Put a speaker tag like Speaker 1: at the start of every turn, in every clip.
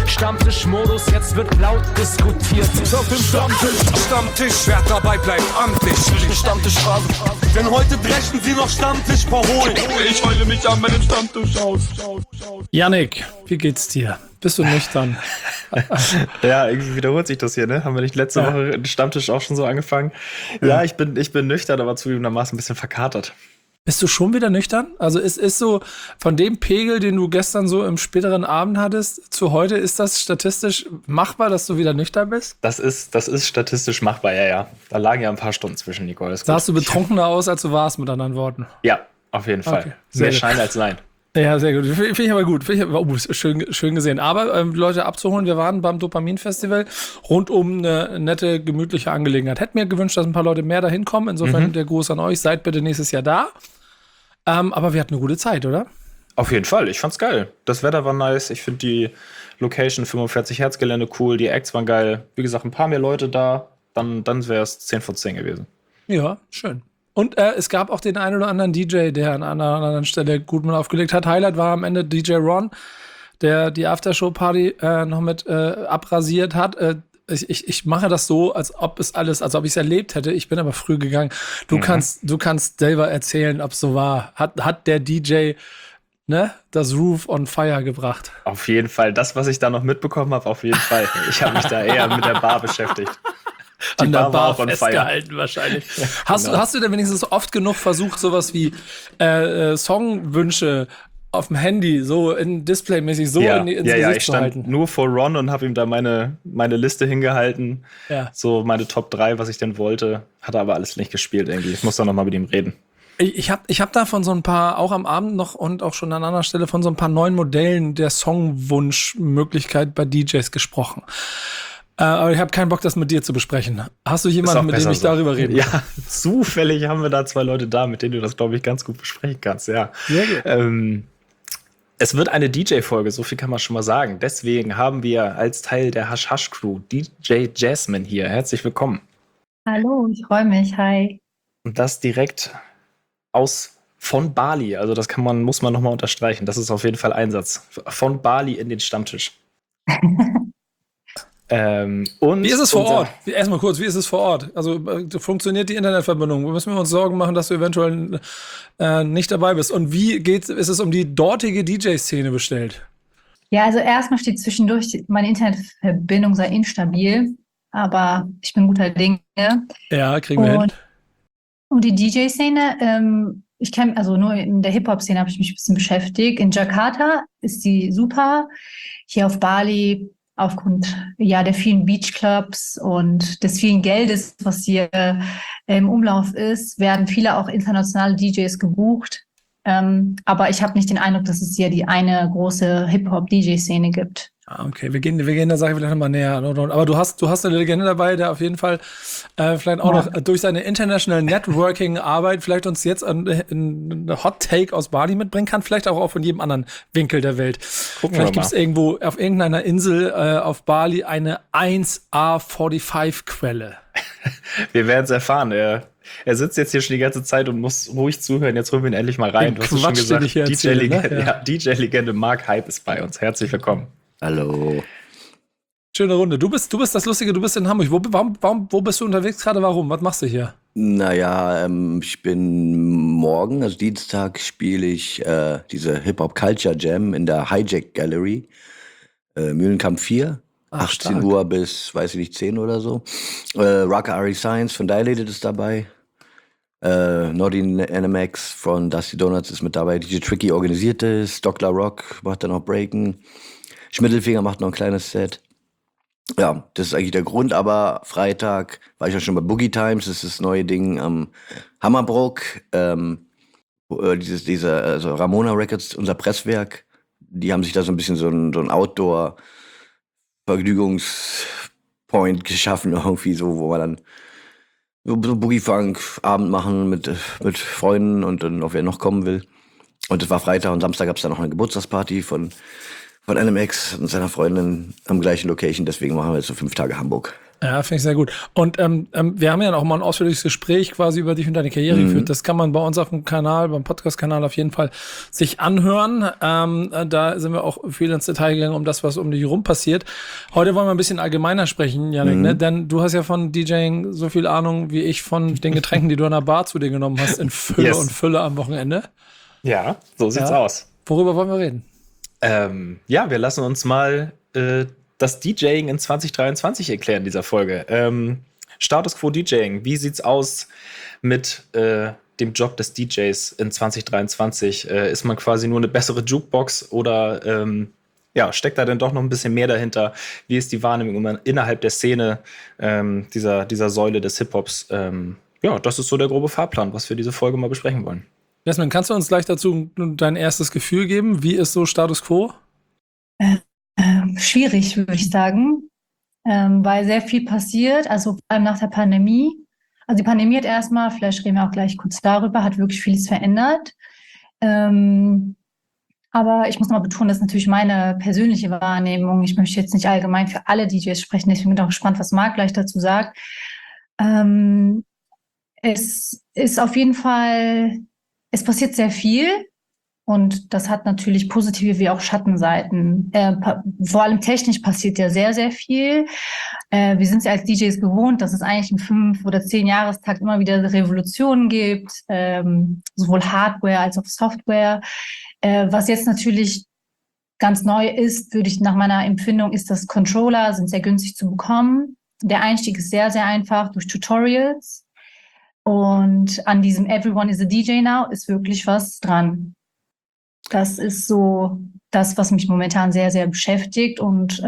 Speaker 1: Stammtischmodus, jetzt wird laut diskutiert.
Speaker 2: Auf dem Stammtisch, wer dabei bleibt, amtlich. Stammtischphase, denn heute brechen sie noch Stammtisch verholen. Ich heule mich an meinem Stammtisch aus.
Speaker 3: Yannick, wie geht's dir? Bist du nüchtern?
Speaker 4: Ja, irgendwie wiederholt sich das hier, ne? Haben wir nicht letzte Woche den Stammtisch auch schon so angefangen? Ja, ich bin nüchtern, aber zugegebenermaßen ein bisschen verkatert.
Speaker 3: Bist du schon wieder nüchtern? Also ist so von dem Pegel, den du gestern so im späteren Abend hattest, zu heute, ist das statistisch machbar, dass du wieder nüchtern bist?
Speaker 4: Das ist statistisch machbar, ja. Da lagen ja ein paar Stunden zwischen, Nicole.
Speaker 3: Sahst du betrunkener aus, als du warst, mit anderen Worten?
Speaker 4: Ja, auf jeden Fall.
Speaker 3: Okay,
Speaker 4: Mehr Schein als Nein.
Speaker 3: Ja, sehr gut. Finde ich aber gut. Schön gesehen. Aber Leute abzuholen, wir waren beim Dopamin-Festival rund um eine nette, gemütliche Angelegenheit. Hätte mir gewünscht, dass ein paar Leute mehr dahin kommen. Insofern der Gruß an euch. Seid bitte nächstes Jahr da. Aber wir hatten eine gute Zeit, oder?
Speaker 4: Auf jeden Fall. Ich fand's geil. Das Wetter war nice. Ich finde die Location 45 Hertz Gelände cool. Die Acts waren geil. Wie gesagt, ein paar mehr Leute da. Dann wäre es 10 von 10 gewesen.
Speaker 3: Ja, schön. Und es gab auch den einen oder anderen DJ, der an einer anderen Stelle gut mal aufgelegt hat. Highlight war am Ende DJ Ron, der die Aftershow-Party noch mit abrasiert hat. Ich mache das so, als ob ich es erlebt hätte. Ich bin aber früh gegangen. Du kannst selber erzählen, ob es so war. Hat der DJ das Roof on Fire gebracht?
Speaker 4: Auf jeden Fall. Das, was ich da noch mitbekommen habe, auf jeden Fall. Ich habe mich da eher mit der Bar beschäftigt.
Speaker 3: Die an der Bar festgehalten wahrscheinlich.
Speaker 4: Ja,
Speaker 3: Hast du denn wenigstens oft genug versucht, sowas wie Songwünsche auf dem Handy so in Displaymäßig so ins Gesicht
Speaker 4: ich
Speaker 3: zu
Speaker 4: stand
Speaker 3: halten?
Speaker 4: nur vor Ron und habe ihm da meine Liste hingehalten. Ja. So meine Top 3, was ich denn wollte. Hat er aber alles nicht gespielt irgendwie. Ich muss da noch mal mit ihm reden.
Speaker 3: Ich hab da von so ein paar, auch am Abend noch und auch schon an anderer Stelle, von so ein paar neuen Modellen der Songwunschmöglichkeit bei DJs gesprochen. Aber ich habe keinen Bock, das mit dir zu besprechen. Hast du jemanden, mit dem ich darüber reden kann?
Speaker 4: Ja, zufällig haben wir da 2 Leute da, mit denen du das, glaube ich, ganz gut besprechen kannst. Ja.
Speaker 3: Sehr gut.
Speaker 4: Es wird eine DJ-Folge, so viel kann man schon mal sagen. Deswegen haben wir als Teil der Hush Hush Crew DJ Jasmine hier. Herzlich willkommen.
Speaker 5: Hallo, ich freue mich. Hi.
Speaker 4: Und das direkt von Bali. Also das muss man nochmal unterstreichen. Das ist auf jeden Fall Einsatz. Von Bali in den Stammtisch. Und
Speaker 3: wie ist es vor Ort? Erstmal kurz, wie ist es vor Ort? Also funktioniert die Internetverbindung? Müssen wir uns Sorgen machen, dass du eventuell nicht dabei bist? Und ist es um die dortige DJ-Szene bestellt?
Speaker 5: Ja, also erstmal steht zwischendurch, meine Internetverbindung sei instabil, aber ich bin guter Dinge.
Speaker 3: Ja, kriegen wir hin.
Speaker 5: Und die DJ-Szene, ich kenne, also nur in der Hip-Hop-Szene habe ich mich ein bisschen beschäftigt. In Jakarta ist die super. Hier auf Bali aufgrund der vielen Beachclubs und des vielen Geldes, was hier im Umlauf ist, werden viele auch internationale DJs gebucht. Aber ich habe nicht den Eindruck, dass es hier die eine große Hip-Hop-DJ-Szene gibt.
Speaker 3: Okay, wir gehen der Sache vielleicht nochmal näher. Aber du hast eine Legende dabei, der auf jeden Fall vielleicht auch noch durch seine International Networking-Arbeit vielleicht uns jetzt einen Hot Take aus Bali mitbringen kann, vielleicht auch von jedem anderen Winkel der Welt. Vielleicht gibt es irgendwo auf irgendeiner Insel auf Bali eine 1A45-Quelle.
Speaker 4: Wir werden es erfahren. Er sitzt jetzt hier schon die ganze Zeit und muss ruhig zuhören. Jetzt holen wir ihn endlich mal rein. Du hast es schon gesagt, DJ-Legende Mark Hype ist bei uns. Herzlich willkommen.
Speaker 6: Hallo.
Speaker 3: Schöne Runde. Du bist das Lustige, du bist in Hamburg. Wo bist du unterwegs gerade? Warum? Was machst du hier?
Speaker 6: Naja, ich bin morgen, also Dienstag, spiele ich diese Hip-Hop-Culture-Jam in der Hijack Gallery. Mühlenkamp 4. 18 Uhr bis, weiß ich nicht, 10 oder so. Rocker Ari Science von Dilated ist dabei. Nordin NMX von Dusty Donuts ist mit dabei. DJ Tricky organisiert es. Dr. Rock macht dann noch Breaken. Schmittelfinger macht noch ein kleines Set. Ja, das ist eigentlich der Grund, aber Freitag war ich ja schon bei Boogie Times, das ist das neue Ding am Hammerbrook. Also Ramona Records, unser Presswerk, die haben sich da so ein bisschen so ein Outdoor-Vergnügungspoint geschaffen, irgendwie so, wo wir dann so Boogie-Funk-Abend machen mit Freunden und dann, ob wer noch kommen will. Und das war Freitag und Samstag gab es dann noch eine Geburtstagsparty von NMX und seiner Freundin am gleichen Location, deswegen machen wir jetzt so 5 Tage Hamburg.
Speaker 3: Ja, finde ich sehr gut. Und wir haben ja noch mal ein ausführliches Gespräch quasi über dich und deine Karriere geführt. Das kann man bei uns auf dem Kanal, beim Podcast-Kanal auf jeden Fall sich anhören. Da sind wir auch viel ins Detail gegangen um das, was um dich herum passiert. Heute wollen wir ein bisschen allgemeiner sprechen, Yannick, ne? Denn du hast ja von DJing so viel Ahnung wie ich von den Getränken, die du in der Bar zu dir genommen hast, in Fülle und Fülle am Wochenende.
Speaker 4: Ja, so sieht's aus.
Speaker 3: Worüber wollen wir reden?
Speaker 4: Wir lassen uns mal das DJing in 2023 erklären in dieser Folge. Status Quo DJing, wie sieht's aus mit dem Job des DJs in 2023? Ist man quasi nur eine bessere Jukebox oder steckt da denn doch noch ein bisschen mehr dahinter? Wie ist die Wahrnehmung innerhalb der Szene dieser Säule des Hip-Hops? Das ist so der grobe Fahrplan, was wir diese Folge mal besprechen wollen.
Speaker 3: Jasmin, kannst du uns gleich dazu dein erstes Gefühl geben? Wie ist so Status Quo?
Speaker 5: Schwierig, würde ich sagen, weil sehr viel passiert, also vor allem nach der Pandemie. Also die Pandemie hat erstmal, vielleicht reden wir auch gleich kurz darüber, hat wirklich vieles verändert. Aber ich muss mal betonen, das ist natürlich meine persönliche Wahrnehmung. Ich möchte jetzt nicht allgemein für alle DJs sprechen, deswegen bin ich auch gespannt, was Marc gleich dazu sagt. Es ist auf jeden Fall, es passiert sehr viel. Und das hat natürlich positive wie auch Schattenseiten. Vor allem technisch passiert ja sehr, sehr viel. Wir sind es ja als DJs gewohnt, dass es eigentlich im 5- oder 10-Jahrestakt immer wieder Revolutionen gibt, sowohl Hardware als auch Software. Was jetzt natürlich ganz neu ist, würde ich nach meiner Empfindung, ist, dass Controller sind sehr günstig zu bekommen. Der Einstieg ist sehr, sehr einfach durch Tutorials. Und an diesem Everyone is a DJ now ist wirklich was dran. Das ist so das, was mich momentan sehr, sehr beschäftigt und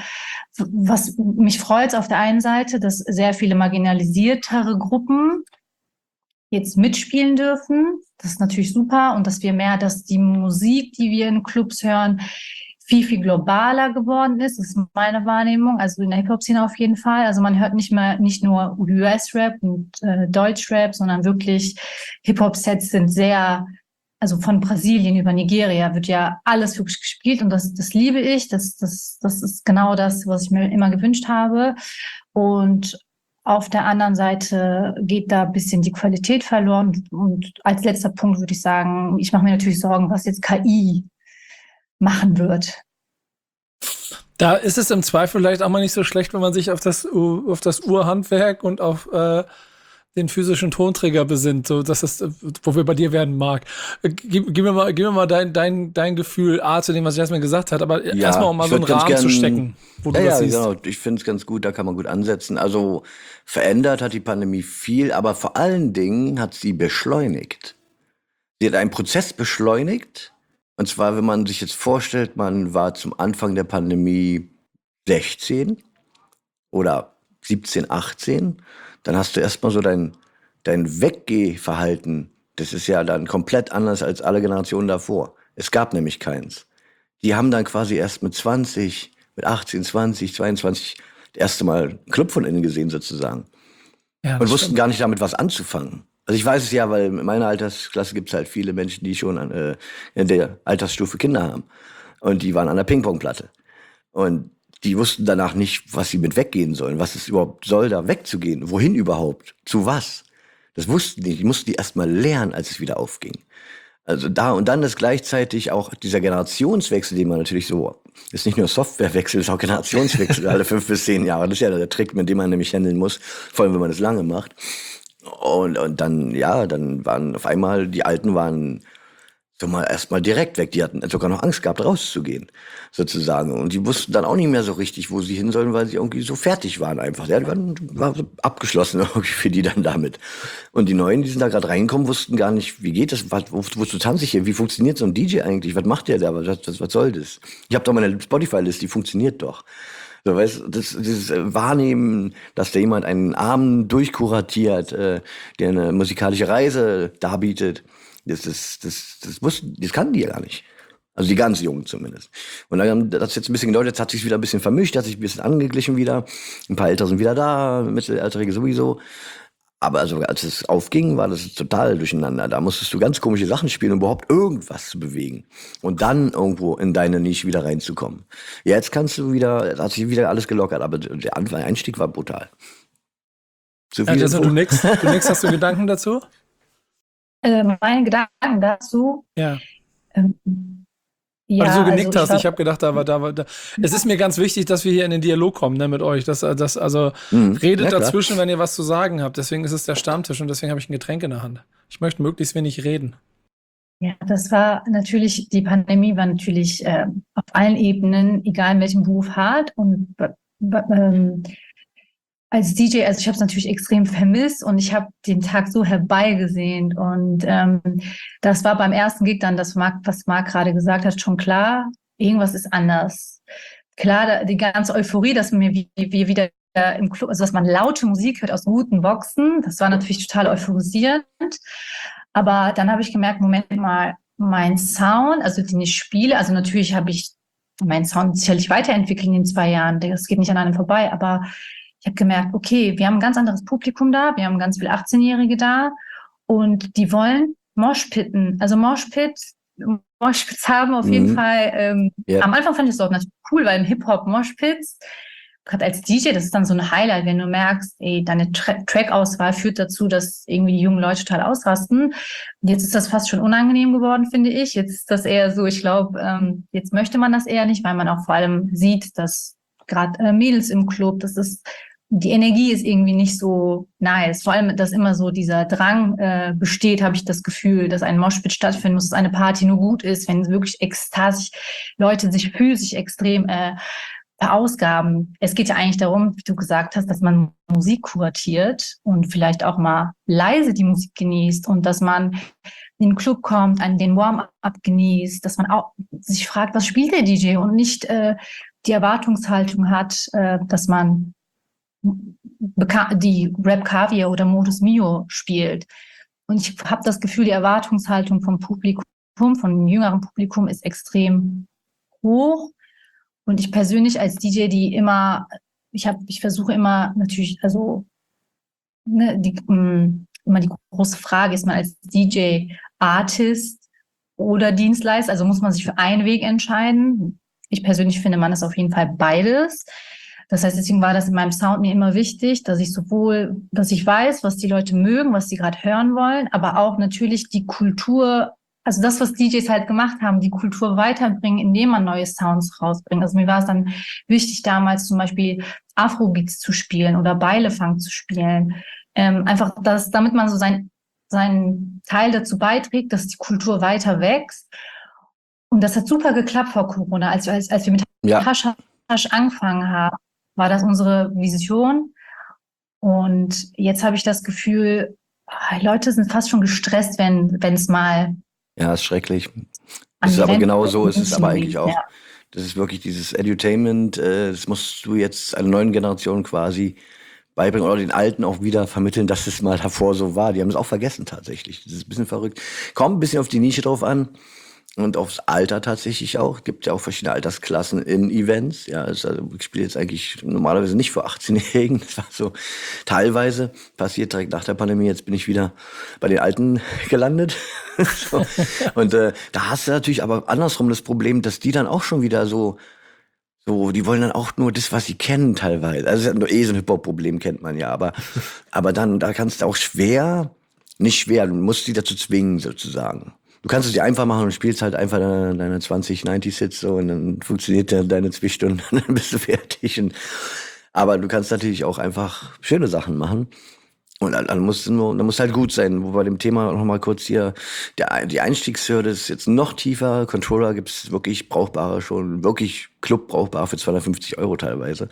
Speaker 5: was mich freut auf der einen Seite, dass sehr viele marginalisiertere Gruppen jetzt mitspielen dürfen. Das ist natürlich super und dass die Musik, die wir in Clubs hören, viel, viel globaler geworden ist. Das ist meine Wahrnehmung, also in der Hip-Hop-Szene auf jeden Fall. Also man hört nicht nur US-Rap und Deutsch-Rap, sondern wirklich Hip-Hop-Sets sind sehr, also von Brasilien über Nigeria wird ja alles wirklich gespielt und das liebe ich. Das ist genau das, was ich mir immer gewünscht habe. Und auf der anderen Seite geht da ein bisschen die Qualität verloren. Und als letzter Punkt würde ich sagen, ich mache mir natürlich Sorgen, was jetzt KI machen wird.
Speaker 3: Da ist es im Zweifel vielleicht auch mal nicht so schlecht, wenn man sich auf das Urhandwerk und auf den physischen Tonträger besinnt, so das ist, wo wir bei dir werden, Marc. Gib mir mal dein Gefühl zu dem, was Jasmin gesagt hat, aber erstmal um mal so einen Rahmen zu stecken, wo du das siehst. Genau.
Speaker 6: Ich finde es ganz gut, da kann man gut ansetzen. Also verändert hat die Pandemie viel, aber vor allen Dingen hat sie beschleunigt. Sie hat einen Prozess beschleunigt. Und zwar, wenn man sich jetzt vorstellt, man war zum Anfang der Pandemie 16 oder 17, 18, dann hast du erstmal so dein Weggehverhalten. Das ist ja dann komplett anders als alle Generationen davor. Es gab nämlich keins. Die haben dann quasi erst mit 20, mit 18, 20, 22 das erste Mal einen Club von innen gesehen sozusagen. Ja, und wussten gar nicht damit was anzufangen. Also ich weiß es ja, weil in meiner Altersklasse gibt es halt viele Menschen, die schon in der Altersstufe Kinder haben. Und die waren an der Ping-Pong-Platte. Und die wussten danach nicht, was sie mit weggehen sollen, was es überhaupt soll, da wegzugehen. Wohin überhaupt? Zu was? Das wussten die. Die mussten die erst mal lernen, als es wieder aufging. Also da und dann ist gleichzeitig auch dieser Generationswechsel, den man natürlich so, ist nicht nur Softwarewechsel, ist auch Generationswechsel alle 5 bis 10 Jahre. Das ist ja der Trick, mit dem man nämlich handeln muss, vor allem wenn man das lange macht. Und dann waren auf einmal, die Alten waren so mal erstmal direkt weg. Die hatten sogar noch Angst gehabt, rauszugehen, sozusagen. Und die wussten dann auch nicht mehr so richtig, wo sie hin sollen, weil sie irgendwie so fertig waren einfach. Ja, die waren so abgeschlossen irgendwie für die dann damit. Und die Neuen, die sind da gerade reingekommen, wussten gar nicht, wie geht das, wozu tanze ich hier, wie funktioniert so ein DJ eigentlich, was macht der da, was soll das? Ich habe doch meine Spotify-Liste, die funktioniert doch. So, weißt du, dieses Wahrnehmen, dass da jemand einen Abend durchkuratiert, der eine musikalische Reise darbietet, das kannten die ja gar nicht. Also die ganz Jungen zumindest. Und dann hat das jetzt ein bisschen gedauert, jetzt hat sich wieder ein bisschen vermischt, hat sich ein bisschen angeglichen wieder. Ein paar Ältere sind wieder da, Mittelalterige sowieso. Aber also, als es aufging, war das total durcheinander. Da musstest du ganz komische Sachen spielen, um überhaupt irgendwas zu bewegen. Und dann irgendwo in deine Nische wieder reinzukommen. Jetzt kannst du wieder, hat sich wieder alles gelockert, aber der Einstieg war brutal. Zu viel
Speaker 3: Also
Speaker 6: Info?
Speaker 3: du nix, hast du Gedanken dazu?
Speaker 5: Meine Gedanken dazu.
Speaker 3: Ja.
Speaker 5: Ja,
Speaker 3: Weil du so genickt hast.
Speaker 5: ich
Speaker 3: Ich habe gedacht, es ist mir ganz wichtig, dass wir hier in den Dialog kommen, ne, mit euch. Also redet
Speaker 6: ja, klar.
Speaker 3: dazwischen, wenn ihr was zu sagen habt. Deswegen ist es der Stammtisch und deswegen habe ich ein Getränk in der Hand. Ich möchte möglichst wenig reden.
Speaker 5: Ja, das war natürlich, die Pandemie war natürlich auf allen Ebenen, egal in welchem Beruf, hart. Und als DJ, also ich habe es natürlich extrem vermisst und ich habe den Tag so herbeigesehnt. Und das war beim ersten Gig dann, was Marc gerade gesagt hat, schon klar, irgendwas ist anders. Klar, die ganze Euphorie, dass wir wieder im Club, also dass man laute Musik hört aus guten Boxen, das war natürlich total euphorisierend. Aber dann habe ich gemerkt, Moment mal, mein Sound, also den ich spiele, also natürlich habe ich meinen Sound sicherlich weiterentwickelt in den 2 Jahren, das geht nicht an einem vorbei, aber ich habe gemerkt, okay, wir haben ein ganz anderes Publikum da, wir haben ganz viele 18-Jährige da und die wollen Moshpitten. Also Moshpits haben auf jeden Fall, am Anfang fand ich es auch natürlich cool, weil im Hip-Hop Moshpits, gerade als DJ, das ist dann so ein Highlight, wenn du merkst, ey, deine Track-Auswahl führt dazu, dass irgendwie die jungen Leute total ausrasten. Und jetzt ist das fast schon unangenehm geworden, finde ich. Jetzt ist das eher so, ich glaube, jetzt möchte man das eher nicht, weil man auch vor allem sieht, dass gerade Mädels im Club, die Energie ist irgendwie nicht so nice. Vor allem, dass immer so dieser Drang besteht, habe ich das Gefühl, dass ein Moshpit stattfinden muss, dass eine Party nur gut ist, wenn wirklich ekstatisch Leute sich physisch extrem verausgaben. Es geht ja eigentlich darum, wie du gesagt hast, dass man Musik kuratiert und vielleicht auch mal leise die Musik genießt und dass man in den Club kommt, den Warm-up genießt, dass man auch sich fragt, was spielt der DJ und nicht die Erwartungshaltung hat, dass man die Rap Caviar oder Modus Mio spielt. Und ich habe das Gefühl, die Erwartungshaltung vom Publikum, vom jüngeren Publikum ist extrem hoch. Und ich persönlich als DJ, ich versuche immer natürlich, also immer die große Frage, ist man als DJ Artist oder Dienstleister, also muss man sich für einen Weg entscheiden. Ich persönlich finde, man ist auf jeden Fall beides. Das heißt, deswegen war das in meinem Sound mir immer wichtig, dass ich weiß, was die Leute mögen, was sie gerade hören wollen, aber auch natürlich die Kultur, also das, was DJs halt gemacht haben, die Kultur weiterbringen, indem man neue Sounds rausbringt. Also mir war es dann wichtig, damals zum Beispiel Afrobeats zu spielen oder Beilefunk zu spielen. Einfach, damit man so seinen Teil dazu beiträgt, dass die Kultur weiter wächst. Und das hat super geklappt vor Corona. Als wir mit Hasch angefangen haben, war das unsere Vision. Und jetzt habe ich das Gefühl, Leute sind fast schon gestresst, wenn es mal...
Speaker 6: Ja, ist schrecklich. Das ist aber genau so, ist es aber eigentlich auch. Ja. Das ist wirklich dieses Edutainment, das musst du jetzt einer neuen Generation quasi beibringen oder den Alten auch wieder vermitteln, dass es mal davor so war. Die haben es auch vergessen tatsächlich. Das ist ein bisschen verrückt. Kommt ein bisschen auf die Nische drauf an. Und aufs Alter tatsächlich auch. Gibt ja auch verschiedene Altersklassen in Events. Ja, also ich spiele jetzt eigentlich normalerweise nicht vor 18-Jährigen. Das war so teilweise passiert direkt nach der Pandemie. Jetzt bin ich wieder bei den Alten gelandet. So. Und da hast du natürlich aber andersrum das Problem, dass die dann auch schon wieder so, die wollen dann auch nur das, was sie kennen teilweise. Also so ein Hip-Hop-Problem kennt man ja. Aber dann, da kannst du auch nicht schwer, du musst die dazu zwingen sozusagen. Du kannst es dir einfach machen und spielst halt einfach deine 20 90-Hits so und dann funktioniert deine 2 Stunden und dann bist du fertig. Aber du kannst natürlich auch einfach schöne Sachen machen. Und dann musst halt gut sein. Wo bei dem Thema noch mal kurz hier, die Einstiegshürde ist jetzt noch tiefer. Controller gibt's wirklich brauchbare schon, wirklich Club-brauchbar für 250 € teilweise.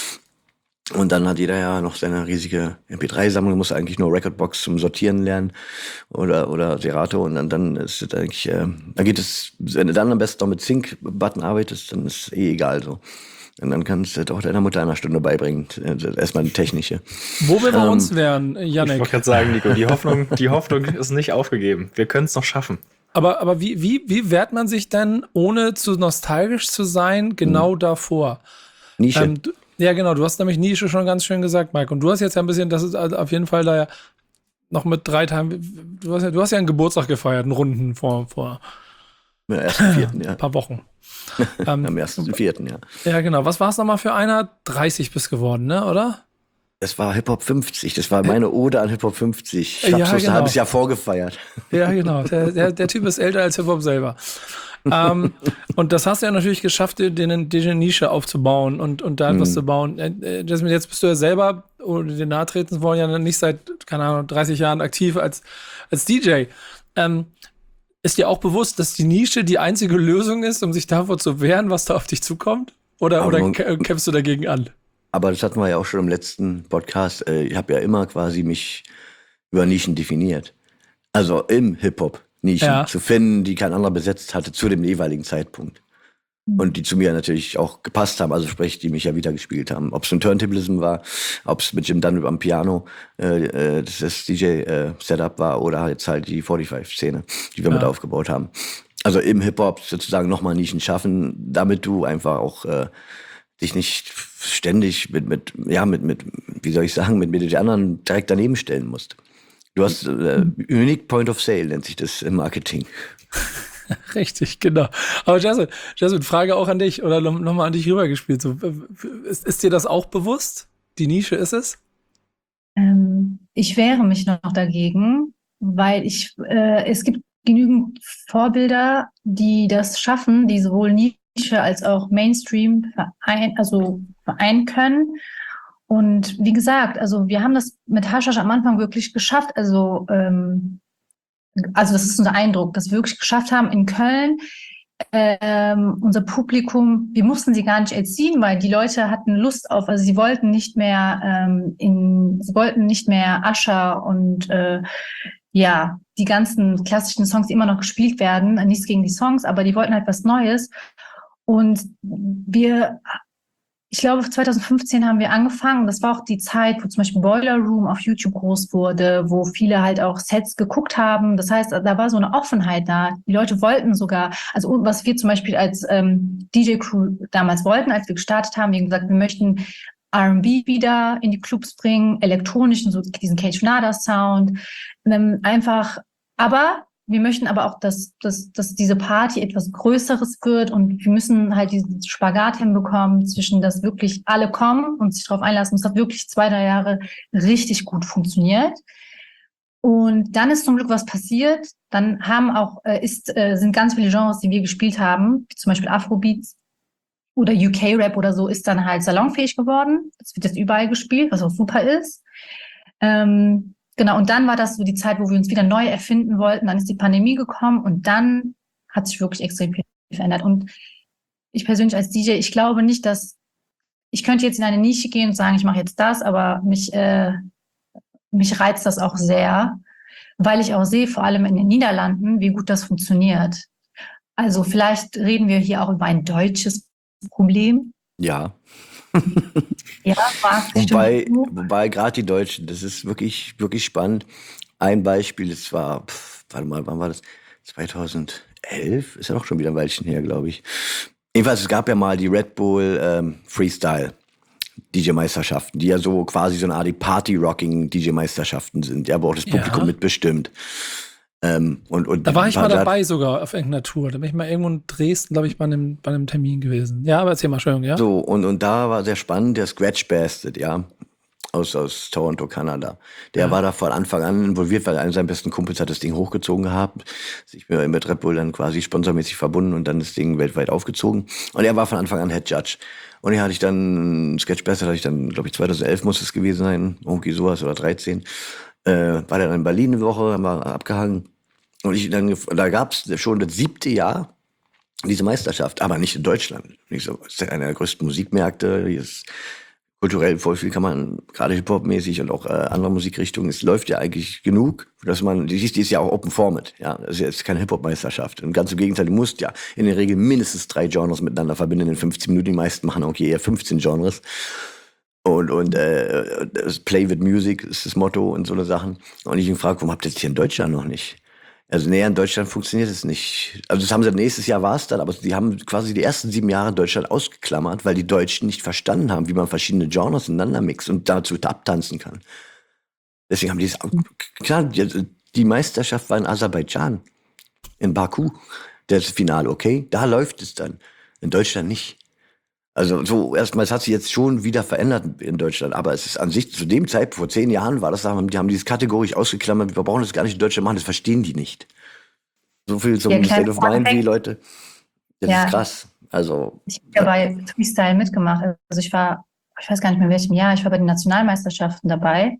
Speaker 6: Und dann hat jeder ja noch seine riesige MP3-Sammlung, muss eigentlich nur Recordbox zum Sortieren lernen oder Serato und dann ist es eigentlich, dann geht es, wenn du dann am besten noch mit Sync-Button arbeitest, dann ist egal so. Und dann kannst du auch deiner Mutter in einer Stunde beibringen, erstmal die technische.
Speaker 3: Wo wir bei uns wären, Yannick.
Speaker 4: Ich wollte gerade sagen, Nico, die Hoffnung ist nicht aufgegeben. Wir können es noch schaffen.
Speaker 3: Aber wie wehrt man sich denn, ohne zu nostalgisch zu sein, genau davor?
Speaker 6: Nische.
Speaker 3: Ja, genau, du hast nämlich Nische schon ganz schön gesagt, Mike. Und du hast jetzt ja ein bisschen, das ist also auf jeden Fall da ja noch mit 3 Tagen, du hast ja einen Geburtstag gefeiert, einen Runden vor
Speaker 6: Am 1.4., ja.
Speaker 3: ein paar Wochen.
Speaker 6: Am 1.4., ja.
Speaker 3: Ja, genau. Was war es nochmal für einer? 30 bist geworden, ne, oder?
Speaker 6: Das war Hip-Hop 50, das war meine Ode an Hip-Hop 50. Ich
Speaker 3: Ja,
Speaker 6: hab's bloß
Speaker 3: genau.
Speaker 6: ein halbes Jahr vorgefeiert.
Speaker 3: Ja, genau. Der Typ ist älter als Hip-Hop selber. Und das hast du ja natürlich geschafft, dir eine Nische aufzubauen und da etwas zu bauen. Jasmine, jetzt bist du ja selber, ohne dir nahe treten zu wollen, ja nicht seit, keine Ahnung, 30 Jahren aktiv als DJ. Ist dir auch bewusst, dass die Nische die einzige Lösung ist, um sich davor zu wehren, was da auf dich zukommt? Oder kämpfst du dagegen an?
Speaker 6: Aber das hatten wir ja auch schon im letzten Podcast. Ich habe ja immer quasi mich über Nischen definiert. Also im Hip-Hop Nischen zu finden, die kein anderer besetzt hatte zu dem jeweiligen Zeitpunkt. Und die zu mir natürlich auch gepasst haben, also sprich, die mich ja wieder gespielt haben. Ob es ein Turntablism war, ob es mit Jim Dunlop am Piano das DJ-Setup war oder jetzt halt die 45-Szene, die wir mit aufgebaut haben. Also im Hip-Hop sozusagen nochmal Nischen schaffen, damit du einfach auch dich nicht ständig mit wie soll ich sagen, mit den anderen direkt daneben stellen musst. Du hast Unique Point of Sale, nennt sich das im Marketing.
Speaker 3: Richtig, genau. Aber Jasmine, Frage auch an dich oder nochmal an dich rübergespielt. So, ist dir das auch bewusst? Die Nische ist es?
Speaker 5: Ich wehre mich noch dagegen, weil es gibt genügend Vorbilder, die das schaffen, die sowohl Nische als auch Mainstream vereinen können. Und wie gesagt, also wir haben das mit Haschasch am Anfang wirklich geschafft. Also das ist unser Eindruck, dass wir wirklich geschafft haben in Köln. Unser Publikum, wir mussten sie gar nicht erziehen, weil die Leute hatten Lust auf, also sie wollten nicht mehr Usher und die ganzen klassischen Songs, die immer noch gespielt werden, nichts gegen die Songs, aber die wollten halt was Neues. Und ich glaube, 2015 haben wir angefangen. Das war auch die Zeit, wo zum Beispiel Boiler Room auf YouTube groß wurde, wo viele halt auch Sets geguckt haben. Das heißt, da war so eine Offenheit da. Die Leute wollten sogar, also was wir zum Beispiel als DJ-Crew damals wollten, als wir gestartet haben, wir haben gesagt, wir möchten R&B wieder in die Clubs bringen, elektronischen, so diesen Cage Nada Sound, aber wir möchten aber auch, dass diese Party etwas Größeres wird und wir müssen halt diesen Spagat hinbekommen zwischen, dass wirklich alle kommen und sich darauf einlassen. Es hat wirklich 2-3 Jahre richtig gut funktioniert. Und dann ist zum Glück was passiert. Dann sind ganz viele Genres, die wir gespielt haben, wie zum Beispiel Afrobeats oder UK-Rap oder so, ist dann halt salonfähig geworden. Das wird jetzt überall gespielt, was auch super ist. Genau, und dann war das so die Zeit, wo wir uns wieder neu erfinden wollten. Dann ist die Pandemie gekommen und dann hat sich wirklich extrem viel verändert. Und ich persönlich als DJ, ich glaube nicht, dass ich könnte jetzt in eine Nische gehen und sagen, ich mache jetzt das, aber mich reizt das auch sehr, weil ich auch sehe, vor allem in den Niederlanden, wie gut das funktioniert. Also vielleicht reden wir hier auch über ein deutsches Problem.
Speaker 6: Ja.
Speaker 5: Ja,
Speaker 6: wobei gerade die Deutschen, das ist wirklich, wirklich spannend. Ein Beispiel, das war, warte mal, wann war das? 2011? Ist ja doch schon wieder ein Weilchen her, glaube ich. Jedenfalls, es gab ja mal die Red Bull Freestyle DJ-Meisterschaften, die ja so quasi so eine Art Party-Rocking DJ-Meisterschaften sind, ja, wo auch das Publikum mitbestimmt. Und
Speaker 3: da war ich mal dabei sogar auf irgendeiner Tour. Da bin ich mal irgendwo in Dresden, glaube ich, bei einem Termin gewesen. Ja, aber erzähl mal schön, ja.
Speaker 6: So, und da war sehr spannend, der Scratch Bastard, ja, aus Toronto, Kanada. Der war da von Anfang an involviert, weil einer seiner besten Kumpels hat das Ding hochgezogen gehabt, sich mit Red Bull dann quasi sponsormäßig verbunden und dann das Ding weltweit aufgezogen. Und er war von Anfang an Head Judge. Und hier hatte ich dann, Scratch Bastard hatte ich dann, glaube ich, 2011 muss es gewesen sein, irgendwie sowas, oder 13. War dann in Berlin eine Woche, haben wir abgehangen. Und da gab es schon das 7. Jahr diese Meisterschaft, aber nicht in Deutschland. Nicht so, das ist einer der größten Musikmärkte. Hier ist kulturell voll viel, kann man gerade Hip-Hop-mäßig und auch andere Musikrichtungen. Es läuft ja eigentlich genug, dass die ist ja auch Open Format. Ja, das ist ja jetzt keine Hip-Hop-Meisterschaft. Und ganz im Gegenteil, du musst ja in der Regel mindestens 3 Genres miteinander verbinden in 15 Minuten. Die meisten machen auch eher 15 Genres. Und Play with Music ist das Motto und so eine Sachen. Und ich ihn frage, warum habt ihr das hier in Deutschland noch nicht? Also näher in Deutschland funktioniert es nicht. Also das haben sie nächstes Jahr war es dann, aber die haben quasi die ersten 7 Jahre Deutschland ausgeklammert, weil die Deutschen nicht verstanden haben, wie man verschiedene Genres ineinander mixt und dazu abtanzen kann. Deswegen haben die es, klar, die Meisterschaft war in Aserbaidschan, in Baku, das Finale, okay, da läuft es dann. In Deutschland nicht. Also so erstmal, es hat sich jetzt schon wieder verändert in Deutschland, aber es ist an sich, zu dem Zeitpunkt, vor 10 Jahren war das, die haben dieses kategorisch ausgeklammert, wir brauchen das gar nicht in Deutschland machen, das verstehen die nicht. So viel zum State of Mind wie Leute. Das ist krass. Also. Ich habe ja
Speaker 5: bei Freestyle mitgemacht. Also ich weiß gar nicht mehr in welchem Jahr, ich war bei den Nationalmeisterschaften dabei.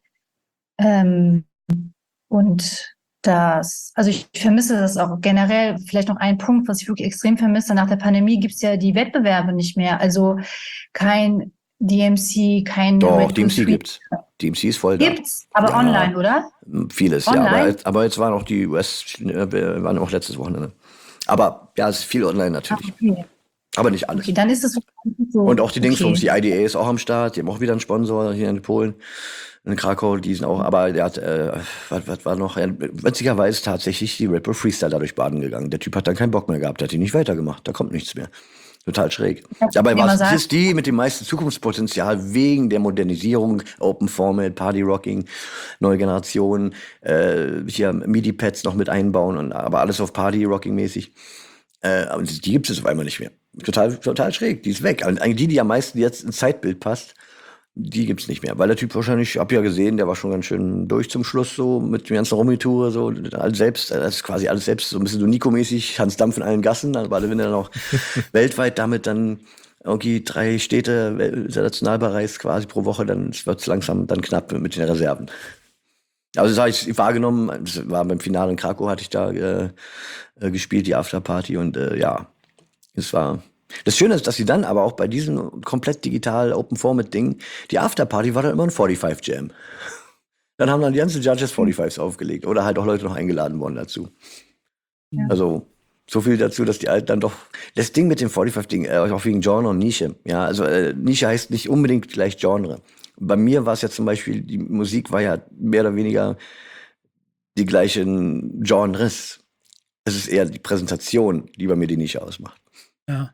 Speaker 5: Und also ich vermisse das auch generell. Vielleicht noch ein Punkt, was ich wirklich extrem vermisse. Nach der Pandemie gibt es ja die Wettbewerbe nicht mehr. Also kein DMC, kein
Speaker 6: Doch, DMC gibt's. DMC ist voll da.
Speaker 5: Gibt's, aber online, oder?
Speaker 6: Vieles, online? Ja. Aber jetzt waren auch die waren auch letztes Wochenende. Aber ja, es ist viel online natürlich. Okay. Aber nicht alles.
Speaker 5: Okay, dann ist es so.
Speaker 6: Und auch die Dingsbums, die IDA ist auch am Start. Die haben auch wieder einen Sponsor hier in Polen. In Krakau, die sind auch, aber der hat, was war noch? Witzigerweise ist tatsächlich die Red Bull Freestyle dadurch baden gegangen. Der Typ hat dann keinen Bock mehr gehabt, der hat die nicht weitergemacht, da kommt nichts mehr. Total schräg. Dabei war es die mit dem meisten Zukunftspotenzial wegen der Modernisierung, Open Format, Party Rocking, neue Generation, hier MIDI-Pads noch mit einbauen, aber alles auf Party Rocking mäßig. Aber die gibt es auf einmal nicht mehr. Total schräg, die ist weg. Eigentlich die am meisten jetzt ins Zeitbild passt, die gibt's nicht mehr, weil der Typ wahrscheinlich, ich hab ja gesehen, der war schon ganz schön durch zum Schluss, so mit dem ganzen Rumitour, so alles selbst, das ist quasi alles selbst, so ein bisschen so Nico-mäßig, Hans Dampf in allen Gassen, aber wenn er dann auch weltweit damit dann irgendwie 3 Städte international bereist quasi pro Woche, dann wird's langsam dann knapp mit den Reserven. Also das habe ich wahrgenommen, das war beim Finale in Krakau, hatte ich da gespielt, die Afterparty und ja, es war. Das Schöne ist, dass sie dann aber auch bei diesem komplett digital Open-Format-Ding, die Afterparty war dann immer ein 45-Jam. Dann haben dann die ganzen Judges 45s aufgelegt oder halt auch Leute noch eingeladen worden dazu. Ja. Also so viel dazu, dass die Alten dann doch, das Ding mit dem 45-Ding, auch wegen Genre und Nische. Ja, also Nische heißt nicht unbedingt gleich Genre. Bei mir war es ja zum Beispiel, die Musik war ja mehr oder weniger die gleichen Genres. Es ist eher die Präsentation, die bei mir die Nische ausmacht.
Speaker 3: Ja.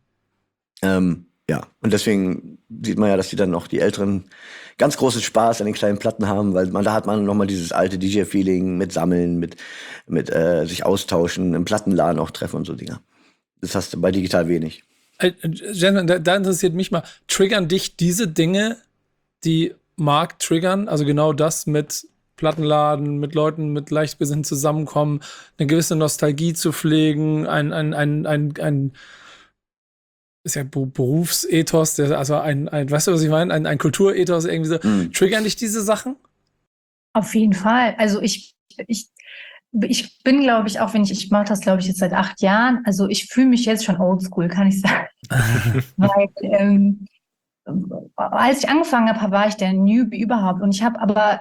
Speaker 6: Ja, und deswegen sieht man ja, dass die dann noch die Älteren ganz großen Spaß an den kleinen Platten haben, weil da hat man nochmal dieses alte DJ-Feeling mit Sammeln, mit sich austauschen, im Plattenladen auch treffen und so Dinger. Das hast du bei digital wenig.
Speaker 3: Gentleman, da interessiert mich mal, triggern dich diese Dinge, die Marc triggern, also genau das mit Plattenladen, mit Leuten mit Leichtbesinn zusammenkommen, eine gewisse Nostalgie zu pflegen, ein ist ja Berufsethos, also weißt du, was ich meine? Ein Kulturethos irgendwie so. Triggern dich diese Sachen?
Speaker 5: Auf jeden Fall. Also ich bin, glaube ich, auch wenn ich mache das, glaube ich, jetzt seit 8 Jahren, also ich fühle mich jetzt schon oldschool, kann ich sagen. Weil, als ich angefangen habe, war ich der Newbie überhaupt. Und ich habe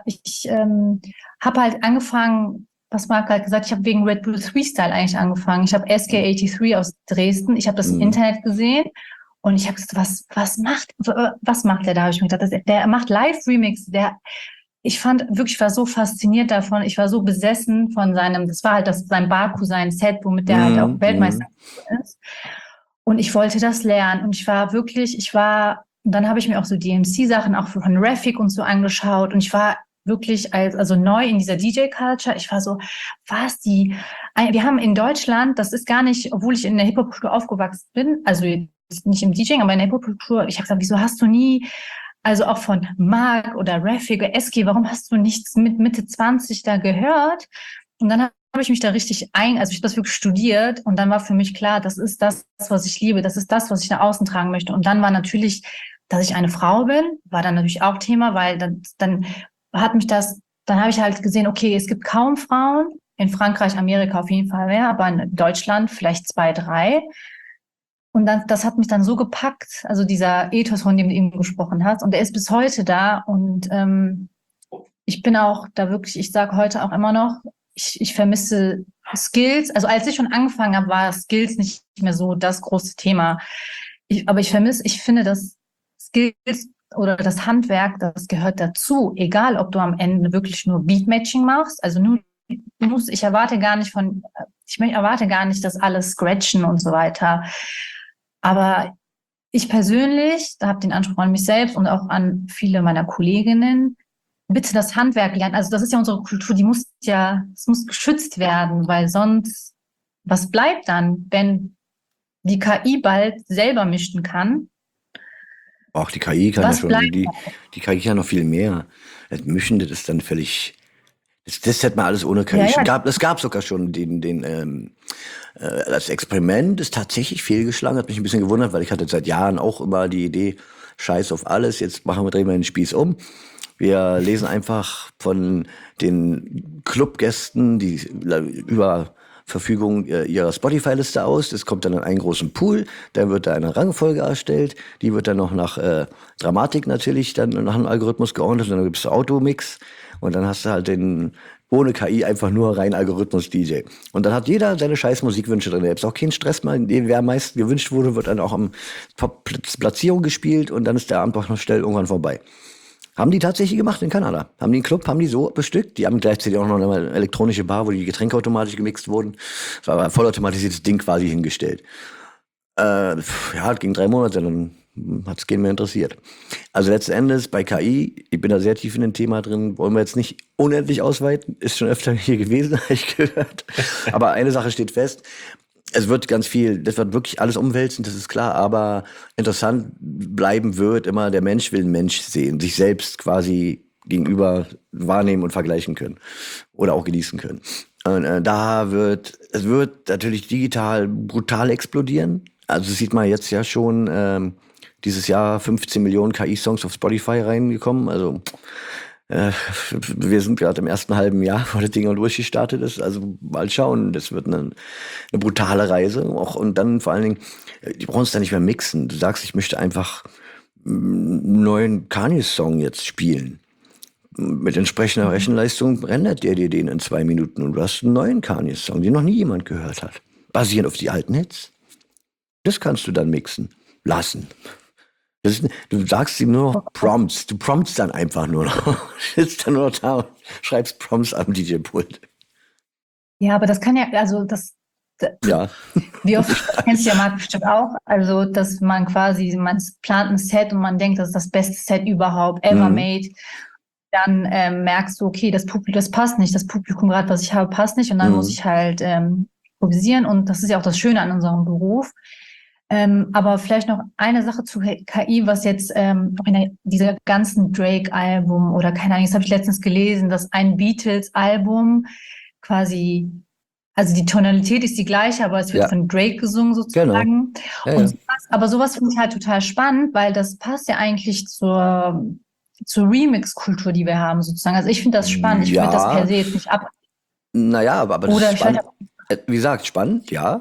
Speaker 5: halt angefangen, was Marc halt gesagt, ich habe wegen Red Bull Freestyle eigentlich angefangen. Ich habe SK83 aus Dresden, ich habe das im Internet gesehen und ich habe gesagt, was macht der da? Habe ich mir gedacht, der macht Live-Remix, ich war so fasziniert davon, ich war so besessen von das war halt sein Baku, sein Set, womit der halt auch Weltmeister ist. Und ich wollte das lernen und und dann habe ich mir auch so DMC-Sachen auch von Rafik und so angeschaut und ich war wirklich also neu in dieser DJ-Culture. Ich war so, wir haben in Deutschland, das ist gar nicht, obwohl ich in der Hip-Hop-Kultur aufgewachsen bin, also nicht im DJing, aber in der Hip-Hop-Kultur, ich habe gesagt, wieso hast du nie, also auch von Marc oder Rafik oder SK, warum hast du nichts mit Mitte 20 da gehört? Und dann habe ich mich da richtig also ich habe das wirklich studiert und dann war für mich klar, das ist das, was ich liebe, das ist das, was ich nach außen tragen möchte. Und dann war natürlich, dass ich eine Frau bin, war dann natürlich auch Thema, weil dann habe ich halt gesehen, okay, es gibt kaum Frauen, in Frankreich, Amerika auf jeden Fall mehr, aber in Deutschland vielleicht 2, 3. Und das hat mich dann so gepackt, also dieser Ethos, von dem du eben gesprochen hast, und der ist bis heute da und ich bin auch da wirklich, ich sage heute auch immer noch, ich vermisse Skills, also als ich schon angefangen habe, war Skills nicht mehr so das große Thema, aber ich finde, dass Skills oder das Handwerk, das gehört dazu, egal ob du am Ende wirklich nur Beatmatching machst, also nur ich erwarte gar nicht erwarte gar nicht, dass alles scratchen und so weiter. Aber ich persönlich habe den Anspruch an mich selbst und auch an viele meiner Kolleginnen, bitte das Handwerk lernen. Also das ist ja unsere Kultur, es muss geschützt werden, weil sonst, was bleibt dann, wenn die KI bald selber mischen kann?
Speaker 6: Auch die KI kann ja
Speaker 5: Was
Speaker 6: schon,
Speaker 5: bleibt
Speaker 6: die KI kann noch viel mehr. Das Mischen, das ist dann völlig, das hätte man alles ohne KI.
Speaker 5: Ja, ja.
Speaker 6: Es gab sogar schon das Experiment ist tatsächlich fehlgeschlagen, hat mich ein bisschen gewundert, weil ich hatte seit Jahren auch immer die Idee, scheiß auf alles, jetzt drehen wir den Spieß um. Wir lesen einfach von den Clubgästen die über Verfügung ihrer Spotify-Liste aus. Das kommt dann in einen großen Pool. Dann wird da eine Rangfolge erstellt. Die wird dann noch nach Dramatik natürlich dann nach einem Algorithmus geordnet. Und dann gibt's Automix. Und dann hast du halt ohne KI einfach nur rein Algorithmus-DJ. Und dann hat jeder seine scheiß Musikwünsche drin. Da gibt's auch keinen Stress mehr. Wer am meisten gewünscht wurde, wird dann auch am Top-Platzierung gespielt. Und dann ist der Abend auch noch schnell irgendwann vorbei. Haben die tatsächlich gemacht in Kanada. Haben die einen Club, haben die so bestückt. Die haben gleichzeitig auch noch eine elektronische Bar, wo die Getränke automatisch gemixt wurden. Das war ein vollautomatisiertes Ding quasi hingestellt. Ging 3 Monate, dann hat es keinen mehr interessiert. Also letzten Endes bei KI, ich bin da sehr tief in dem Thema drin, wollen wir jetzt nicht unendlich ausweiten, ist schon öfter hier gewesen, habe ich gehört. Aber eine Sache steht fest, es wird ganz viel, das wird wirklich alles umwälzen, das ist klar, aber interessant bleiben wird immer, der Mensch will einen Mensch sehen, sich selbst quasi gegenüber wahrnehmen und vergleichen können oder auch genießen können. Und es wird natürlich digital brutal explodieren. Also das sieht man jetzt ja schon, dieses Jahr 15 Millionen KI-Songs auf Spotify reingekommen, also wir sind gerade im ersten halben Jahr, wo das Ding durchgestartet ist. Also mal schauen, das wird eine brutale Reise. Und dann vor allen Dingen, die brauchen es da nicht mehr mixen. Du sagst, ich möchte einfach einen neuen Kanye-Song jetzt spielen. Mit entsprechender Rechenleistung rendert der dir den in 2 Minuten und du hast einen neuen Kanye-Song, den noch nie jemand gehört hat. Basierend auf die alten Hits. Das kannst du dann mixen lassen. Du sagst ihm nur noch Prompts. Du promptst dann einfach nur noch. Du sitzt dann nur noch da und schreibst Prompts am DJ-Pult.
Speaker 5: Ja, aber das kann ja,
Speaker 6: Ja.
Speaker 5: wie oft kennst du ja Marc bestimmt auch, also dass man plant ein Set und man denkt, das ist das beste Set überhaupt, ever made. Dann merkst du, okay, das passt nicht, das Publikum gerade, was ich habe, passt nicht und dann muss ich halt improvisieren und das ist ja auch das Schöne an unserem Beruf. Aber vielleicht noch eine Sache zu KI, was jetzt in dieser ganzen Drake-Album oder keine Ahnung, das habe ich letztens gelesen, dass ein Beatles-Album quasi, also die Tonalität ist die gleiche, aber es wird von Drake gesungen sozusagen. Genau. Und sowas finde ich halt total spannend, weil das passt ja eigentlich zur Remix-Kultur, die wir haben sozusagen. Also ich finde das spannend, ich würde das per se jetzt nicht ab.
Speaker 6: Naja, aber das ist spannend. Wie gesagt, spannend, ja.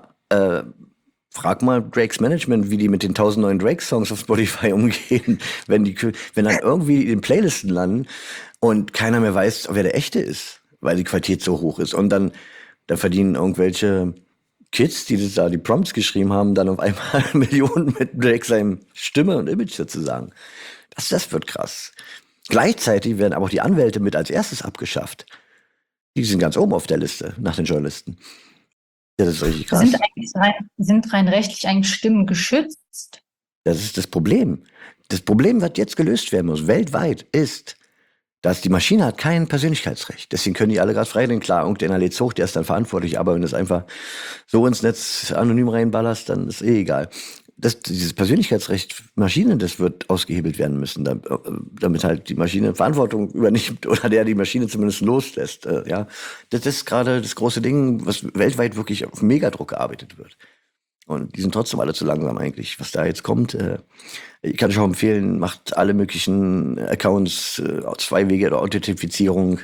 Speaker 6: Frag mal Drakes Management, wie die mit den 1000 neuen Drake-Songs auf Spotify umgehen, wenn dann irgendwie in den Playlisten landen und keiner mehr weiß, wer der echte ist, weil die Qualität so hoch ist. Und dann verdienen irgendwelche Kids, die die Prompts geschrieben haben, dann auf einmal Millionen mit Drake seinem Stimme und Image sozusagen. Das wird krass. Gleichzeitig werden aber auch die Anwälte mit als erstes abgeschafft. Die sind ganz oben auf der Liste nach den Journalisten. Ja, das ist richtig krass.
Speaker 5: Sind rein rechtlich eigentlich Stimmen geschützt?
Speaker 6: Das ist das Problem. Das Problem, was jetzt gelöst werden muss, weltweit, ist, dass die Maschine hat kein Persönlichkeitsrecht. Deswegen können die alle gerade frei, denn klar, irgendeiner lädt's hoch, der ist dann verantwortlich. Aber wenn du es einfach so ins Netz anonym reinballerst, dann ist egal. Dieses Persönlichkeitsrecht Maschinen, das wird ausgehebelt werden müssen, damit halt die Maschine Verantwortung übernimmt oder die Maschine zumindest loslässt. Ja, das ist gerade das große Ding, was weltweit wirklich auf Megadruck gearbeitet wird. Und die sind trotzdem alle zu langsam eigentlich, was da jetzt kommt. Ich kann schon empfehlen, macht alle möglichen Accounts, 2-Wege oder Authentifizierung.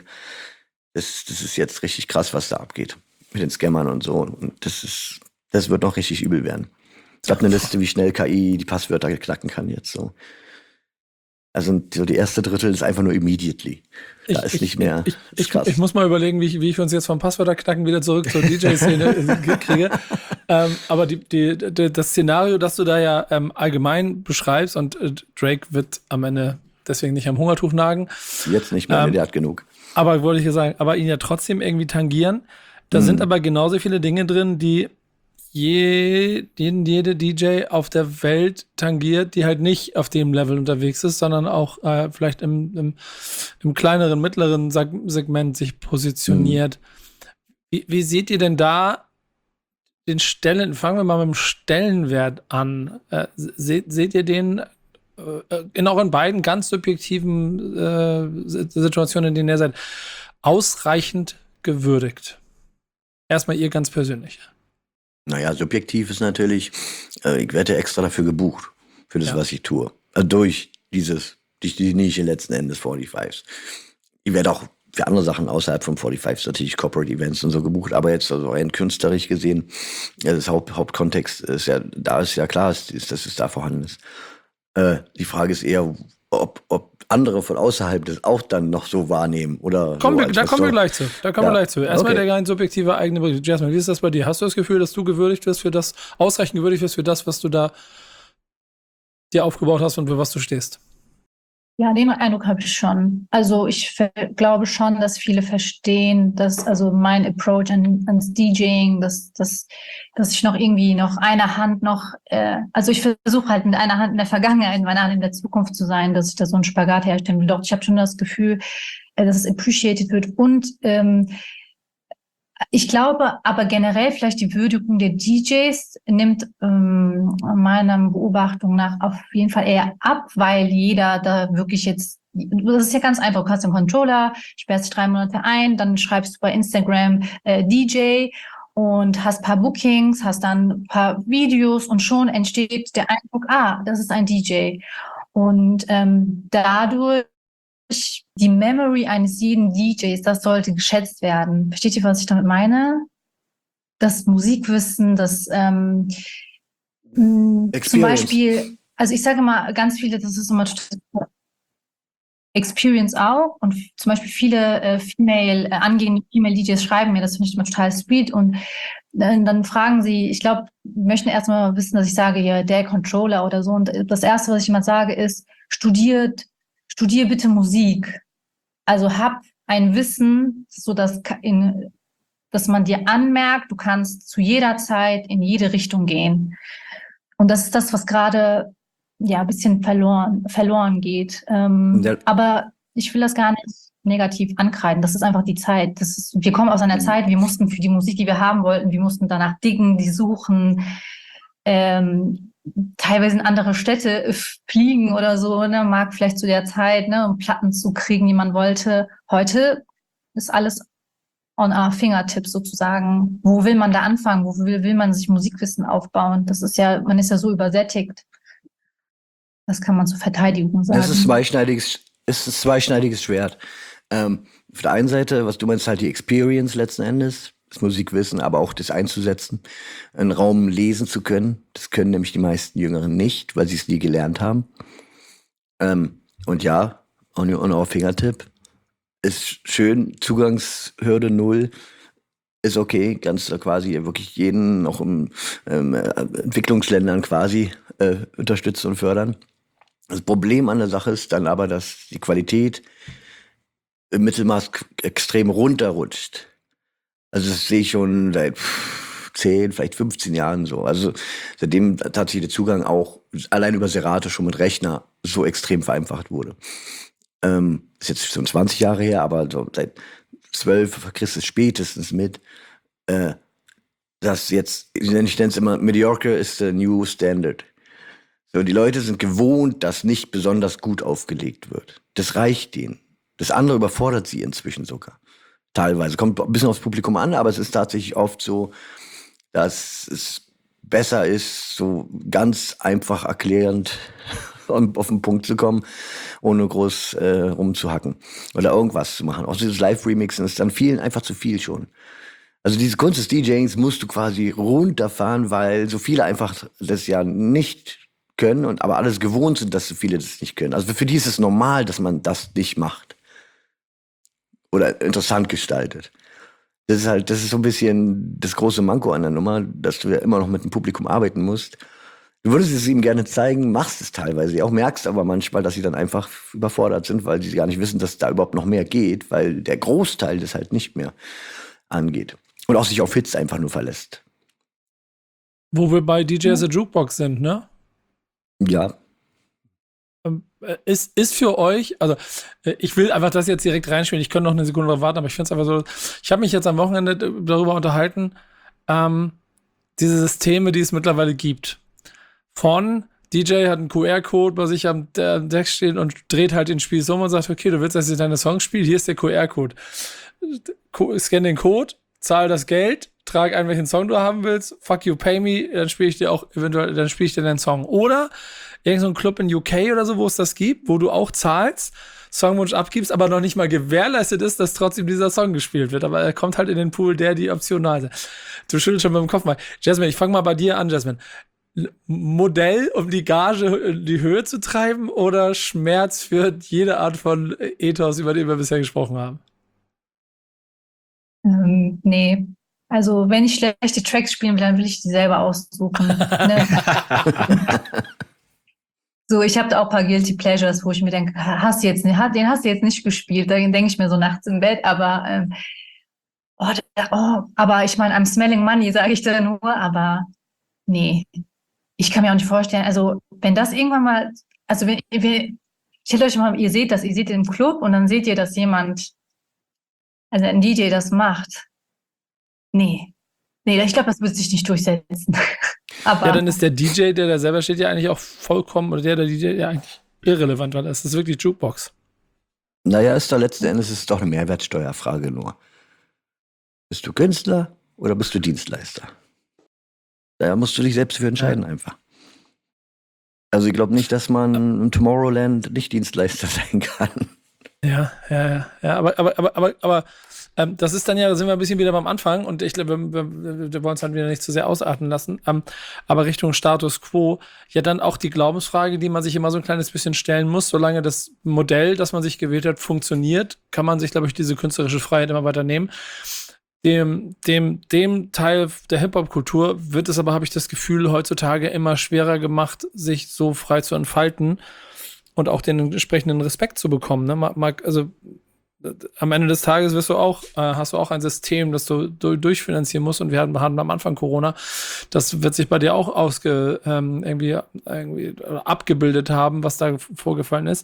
Speaker 6: Das ist jetzt richtig krass, was da abgeht mit den Scammern und so. Und das wird noch richtig übel werden. Ich habe eine Liste, wie schnell KI die Passwörter knacken kann jetzt so. Also so die erste Drittel ist einfach nur immediately. Da ist nicht mehr.
Speaker 3: Ich muss mal überlegen, wie ich uns jetzt vom Passwörterknacken wieder zurück zur DJ-Szene kriege. Aber das Szenario, das du da ja allgemein beschreibst und Drake wird am Ende deswegen nicht am Hungertuch nagen.
Speaker 6: Jetzt nicht mehr, der hat genug.
Speaker 3: Aber wollte ich ja sagen, aber ihn ja trotzdem irgendwie tangieren. Da sind aber genauso viele Dinge drin, die jede DJ auf der Welt tangiert, die halt nicht auf dem Level unterwegs ist, sondern auch vielleicht im kleineren, mittleren Segment sich positioniert. Wie seht ihr denn da den fangen wir mal mit dem Stellenwert an. Seht ihr den auch in beiden ganz subjektiven Situationen, in denen ihr seid, ausreichend gewürdigt? Erstmal ihr ganz persönlich.
Speaker 6: Naja, subjektiv ist natürlich, ich werde ja extra dafür gebucht, für das, was ich tue. Durch die Nische letzten Endes 45s. Ich werde auch für andere Sachen außerhalb von 45s natürlich Corporate Events und so gebucht, aber jetzt also rein künstlerisch gesehen, das Hauptkontext ist ja, da ist ja klar, dass es da vorhanden ist. Die Frage ist eher, ob andere von außerhalb das auch dann noch so wahrnehmen oder
Speaker 3: da kommen wir gleich zu. Erstmal
Speaker 6: okay.
Speaker 3: Der rein subjektive eigene Bericht. Jasmine, wie ist das bei dir? Hast du das Gefühl, dass du ausreichend gewürdigt wirst für das, was du da dir aufgebaut hast und für was du stehst?
Speaker 5: Ja, den Eindruck habe ich schon. Also ich glaube schon, dass viele verstehen, dass also mein Approach ans DJing, dass ich noch eine Hand also ich versuche halt mit einer Hand in der Vergangenheit, mit einer Hand in der Zukunft zu sein, dass ich da so einen Spagat herstellen will. Doch ich habe schon das Gefühl, dass es appreciated wird und ich glaube aber generell vielleicht die Würdigung der DJs nimmt meiner Beobachtung nach auf jeden Fall eher ab, weil jeder da wirklich jetzt, das ist ja ganz einfach, du hast einen Controller, sperrst dich 3 Monate ein, dann schreibst du bei Instagram DJ und hast ein paar Bookings, hast dann ein paar Videos und schon entsteht der Eindruck, das ist ein DJ. Und dadurch die Memory eines jeden DJs, das sollte geschätzt werden. Versteht ihr, was ich damit meine? Das Musikwissen, das zum Beispiel, also ich sage mal, ganz viele, das ist immer total Experience auch und zum Beispiel viele angehende Female DJs schreiben mir, das finde ich immer total sweet und dann fragen sie, ich glaube, möchten erstmal wissen, dass ich sage, ja, der Controller oder so und das Erste, was ich immer sage, ist, studier bitte Musik. Also hab ein Wissen, so dass man dir anmerkt, du kannst zu jeder Zeit in jede Richtung gehen. Und das ist das, was gerade ein bisschen verloren geht. Aber ich will das gar nicht negativ ankreiden. Das ist einfach die Zeit. Wir kommen aus einer Zeit, wir mussten für die Musik, die wir haben wollten, wir mussten danach diggen, die suchen, teilweise in andere Städte fliegen oder so, ne, mag vielleicht zu der Zeit, ne, um Platten zu kriegen, die man wollte. Heute ist alles on our fingertips sozusagen. Wo will man da anfangen? Wo will man sich Musikwissen aufbauen? Man ist ja so übersättigt. Das kann man zur Verteidigung sagen.
Speaker 6: Es ist ein zweischneidiges Schwert. Auf der einen Seite, was du meinst, halt die Experience letzten Endes, das Musikwissen, aber auch das einzusetzen, einen Raum lesen zu können. Das können nämlich die meisten Jüngeren nicht, weil sie es nie gelernt haben. Und ja, on our fingertip ist schön, Zugangshürde 0 ist okay, ganz quasi wirklich jeden auch in Entwicklungsländern quasi unterstützen und fördern. Das Problem an der Sache ist dann aber, dass die Qualität im Mittelmaß extrem runterrutscht. Also das sehe ich schon seit 10, vielleicht 15 Jahren so. Also seitdem tatsächlich der Zugang auch allein über Serato schon mit Rechner so extrem vereinfacht wurde. Ist jetzt schon 20 Jahre her, aber so seit 12 kriegst du es spätestens mit, dass jetzt, ich nenne es immer, mediocre is the new standard. So, die Leute sind gewohnt, dass nicht besonders gut aufgelegt wird. Das reicht denen. Das andere überfordert sie inzwischen sogar. Teilweise. Kommt ein bisschen aufs Publikum an, aber es ist tatsächlich oft so, dass es besser ist, so ganz einfach erklärend auf den Punkt zu kommen, ohne groß rumzuhacken oder irgendwas zu machen. Auch dieses Live-Remixen ist dann vielen einfach zu viel schon. Also diese Kunst des DJings musst du quasi runterfahren, weil so viele einfach das ja nicht können aber alles gewohnt sind, dass so viele das nicht können. Also für die ist es normal, dass man das nicht macht. Oder interessant gestaltet. Das ist so ein bisschen das große Manko an der Nummer, dass du ja immer noch mit dem Publikum arbeiten musst. Du würdest es ihnen gerne zeigen, machst es teilweise auch, merkst aber manchmal, dass sie dann einfach überfordert sind, weil sie gar nicht wissen, dass da überhaupt noch mehr geht, weil der Großteil das halt nicht mehr angeht. Und auch sich auf Hits einfach nur verlässt.
Speaker 3: Wo wir bei DJ as a Jukebox sind, ne?
Speaker 6: Ja.
Speaker 3: Ist für euch, also ich will einfach das jetzt direkt reinspielen, ich könnte noch eine Sekunde drauf warten, aber ich finde es einfach so, ich habe mich jetzt am Wochenende darüber unterhalten, diese Systeme, die es mittlerweile gibt. Von DJ hat einen QR-Code bei sich am Deck stehen und dreht halt den Spieß um und sagt, okay, du willst, dass ich deine Songs spiele, hier ist der QR-Code. Scan den Code, zahl das Geld, trag ein, welchen Song du haben willst, fuck you, pay me, dann spiele ich dir auch eventuell, dann spiele ich dir deinen Song. Oder irgend so ein Club in UK oder so, wo es das gibt, wo du auch zahlst, Songwunsch abgibst, aber noch nicht mal gewährleistet ist, dass trotzdem dieser Song gespielt wird. Aber er kommt halt in den Pool, die optional sind. Du schüttelst schon mit dem Kopf mal. Jasmine, ich fange mal bei dir an, Jasmine. Modell, um die Gage in die Höhe zu treiben oder Schmerz für jede Art von Ethos, über den wir bisher gesprochen haben?
Speaker 5: Nee. Also, wenn ich schlechte Tracks spielen will, dann will ich die selber aussuchen. Ne? So, ich habe da auch ein paar Guilty Pleasures, wo ich mir denke, den hast du jetzt nicht gespielt. Da denke ich mir so nachts im Bett, aber aber ich meine, I'm smelling money, sage ich da nur, aber nee. Ich kann mir auch nicht vorstellen, also wenn das irgendwann mal, also stellt euch mal, ihr seht den im Club und dann seht ihr, dass jemand, also ein DJ das macht. Nee, ich glaube, das wird sich nicht durchsetzen. Aber
Speaker 3: ja, dann ist der DJ, der da selber steht, ja eigentlich auch vollkommen, oder der DJ ja eigentlich irrelevant, weil das ist wirklich Jukebox.
Speaker 6: Naja, letzten Endes ist es doch eine Mehrwertsteuerfrage nur. Bist du Künstler oder bist du Dienstleister? Da musst du dich selbst für entscheiden einfach. Also ich glaube nicht, dass man im Tomorrowland nicht Dienstleister sein kann.
Speaker 3: Ja, aber das ist dann ja, da sind wir ein bisschen wieder beim Anfang und ich glaube, wir wollen es halt wieder nicht zu sehr ausarten lassen, aber Richtung Status Quo, ja dann auch die Glaubensfrage, die man sich immer so ein kleines bisschen stellen muss, solange das Modell, das man sich gewählt hat, funktioniert, kann man sich, glaube ich, diese künstlerische Freiheit immer weiter nehmen. Dem Teil der Hip-Hop-Kultur wird es aber, habe ich das Gefühl, heutzutage immer schwerer gemacht, sich so frei zu entfalten und auch den entsprechenden Respekt zu bekommen. Ne? Also am Ende des Tages hast du auch ein System, das du durchfinanzieren musst und wir hatten am Anfang Corona. Das wird sich bei dir auch irgendwie abgebildet haben, was da vorgefallen ist.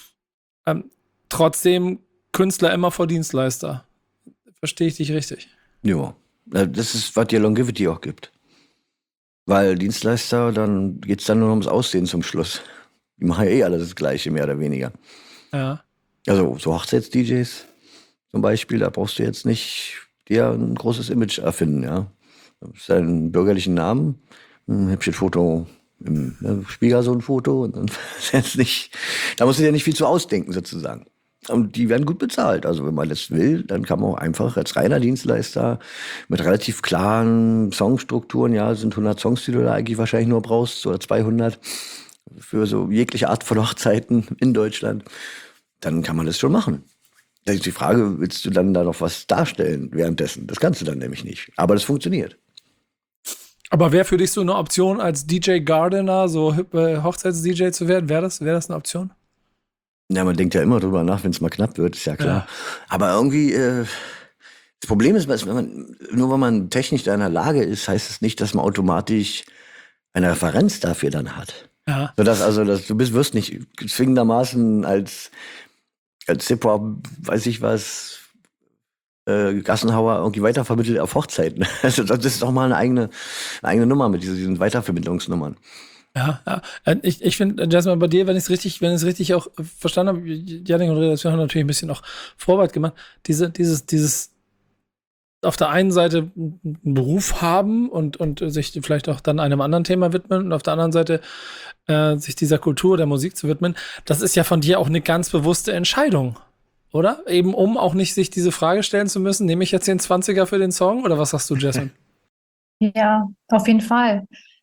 Speaker 3: Trotzdem Künstler immer vor Dienstleister. Verstehe ich dich richtig?
Speaker 6: Ja, das ist, was dir Longevity auch gibt. Weil Dienstleister, dann geht's dann nur ums Aussehen zum Schluss. Die machen ja alle das Gleiche, mehr oder weniger.
Speaker 3: Ja.
Speaker 6: Also so Hochzeits-DJs zum Beispiel, da brauchst du jetzt nicht dir ein großes Image erfinden, ja. Du hast einen bürgerlichen Namen, ein hübsches Foto im Schwiegersohn-Foto und dann jetzt nicht, da musst du dir nicht viel zu ausdenken sozusagen. Und die werden gut bezahlt. Also wenn man das will, dann kann man auch einfach als reiner Dienstleister mit relativ klaren Songstrukturen, ja, sind 100 Songs, die du da eigentlich wahrscheinlich nur brauchst, oder 200 für so jegliche Art von Hochzeiten in Deutschland, dann kann man das schon machen. Da ist die Frage, willst du dann da noch was darstellen währenddessen? Das kannst du dann nämlich nicht. Aber das funktioniert.
Speaker 3: Aber wäre für dich so eine Option, als DJ Gardener, so Hochzeits-DJ zu werden? Wäre das eine Option?
Speaker 6: Ja, man denkt ja immer drüber nach, wenn es mal knapp wird, ist ja klar. Ja. Aber irgendwie, das Problem ist, nur wenn man technisch da in der Lage ist, heißt es nicht, dass man automatisch eine Referenz dafür dann hat.
Speaker 3: Ja.
Speaker 6: Sodass wirst nicht zwingendermaßen als Hip-Hop, weiß ich was, Gassenhauer irgendwie weitervermittelt auf Hochzeiten. Also das ist doch mal eine eigene Nummer mit diesen Weitervermittlungsnummern.
Speaker 3: Ja. Ich finde, Jasmine, bei dir, wenn ich es richtig auch verstanden habe, Jannik und Redaktion haben natürlich ein bisschen auch Vorarbeit gemacht, dieses auf der einen Seite einen Beruf haben und sich vielleicht auch dann einem anderen Thema widmen und auf der anderen Seite sich dieser Kultur, der Musik zu widmen, das ist ja von dir auch eine ganz bewusste Entscheidung, oder? Eben um auch nicht sich diese Frage stellen zu müssen, nehme ich jetzt den 20er für den Song oder was sagst du, Jasmine?
Speaker 5: Ja, auf jeden Fall.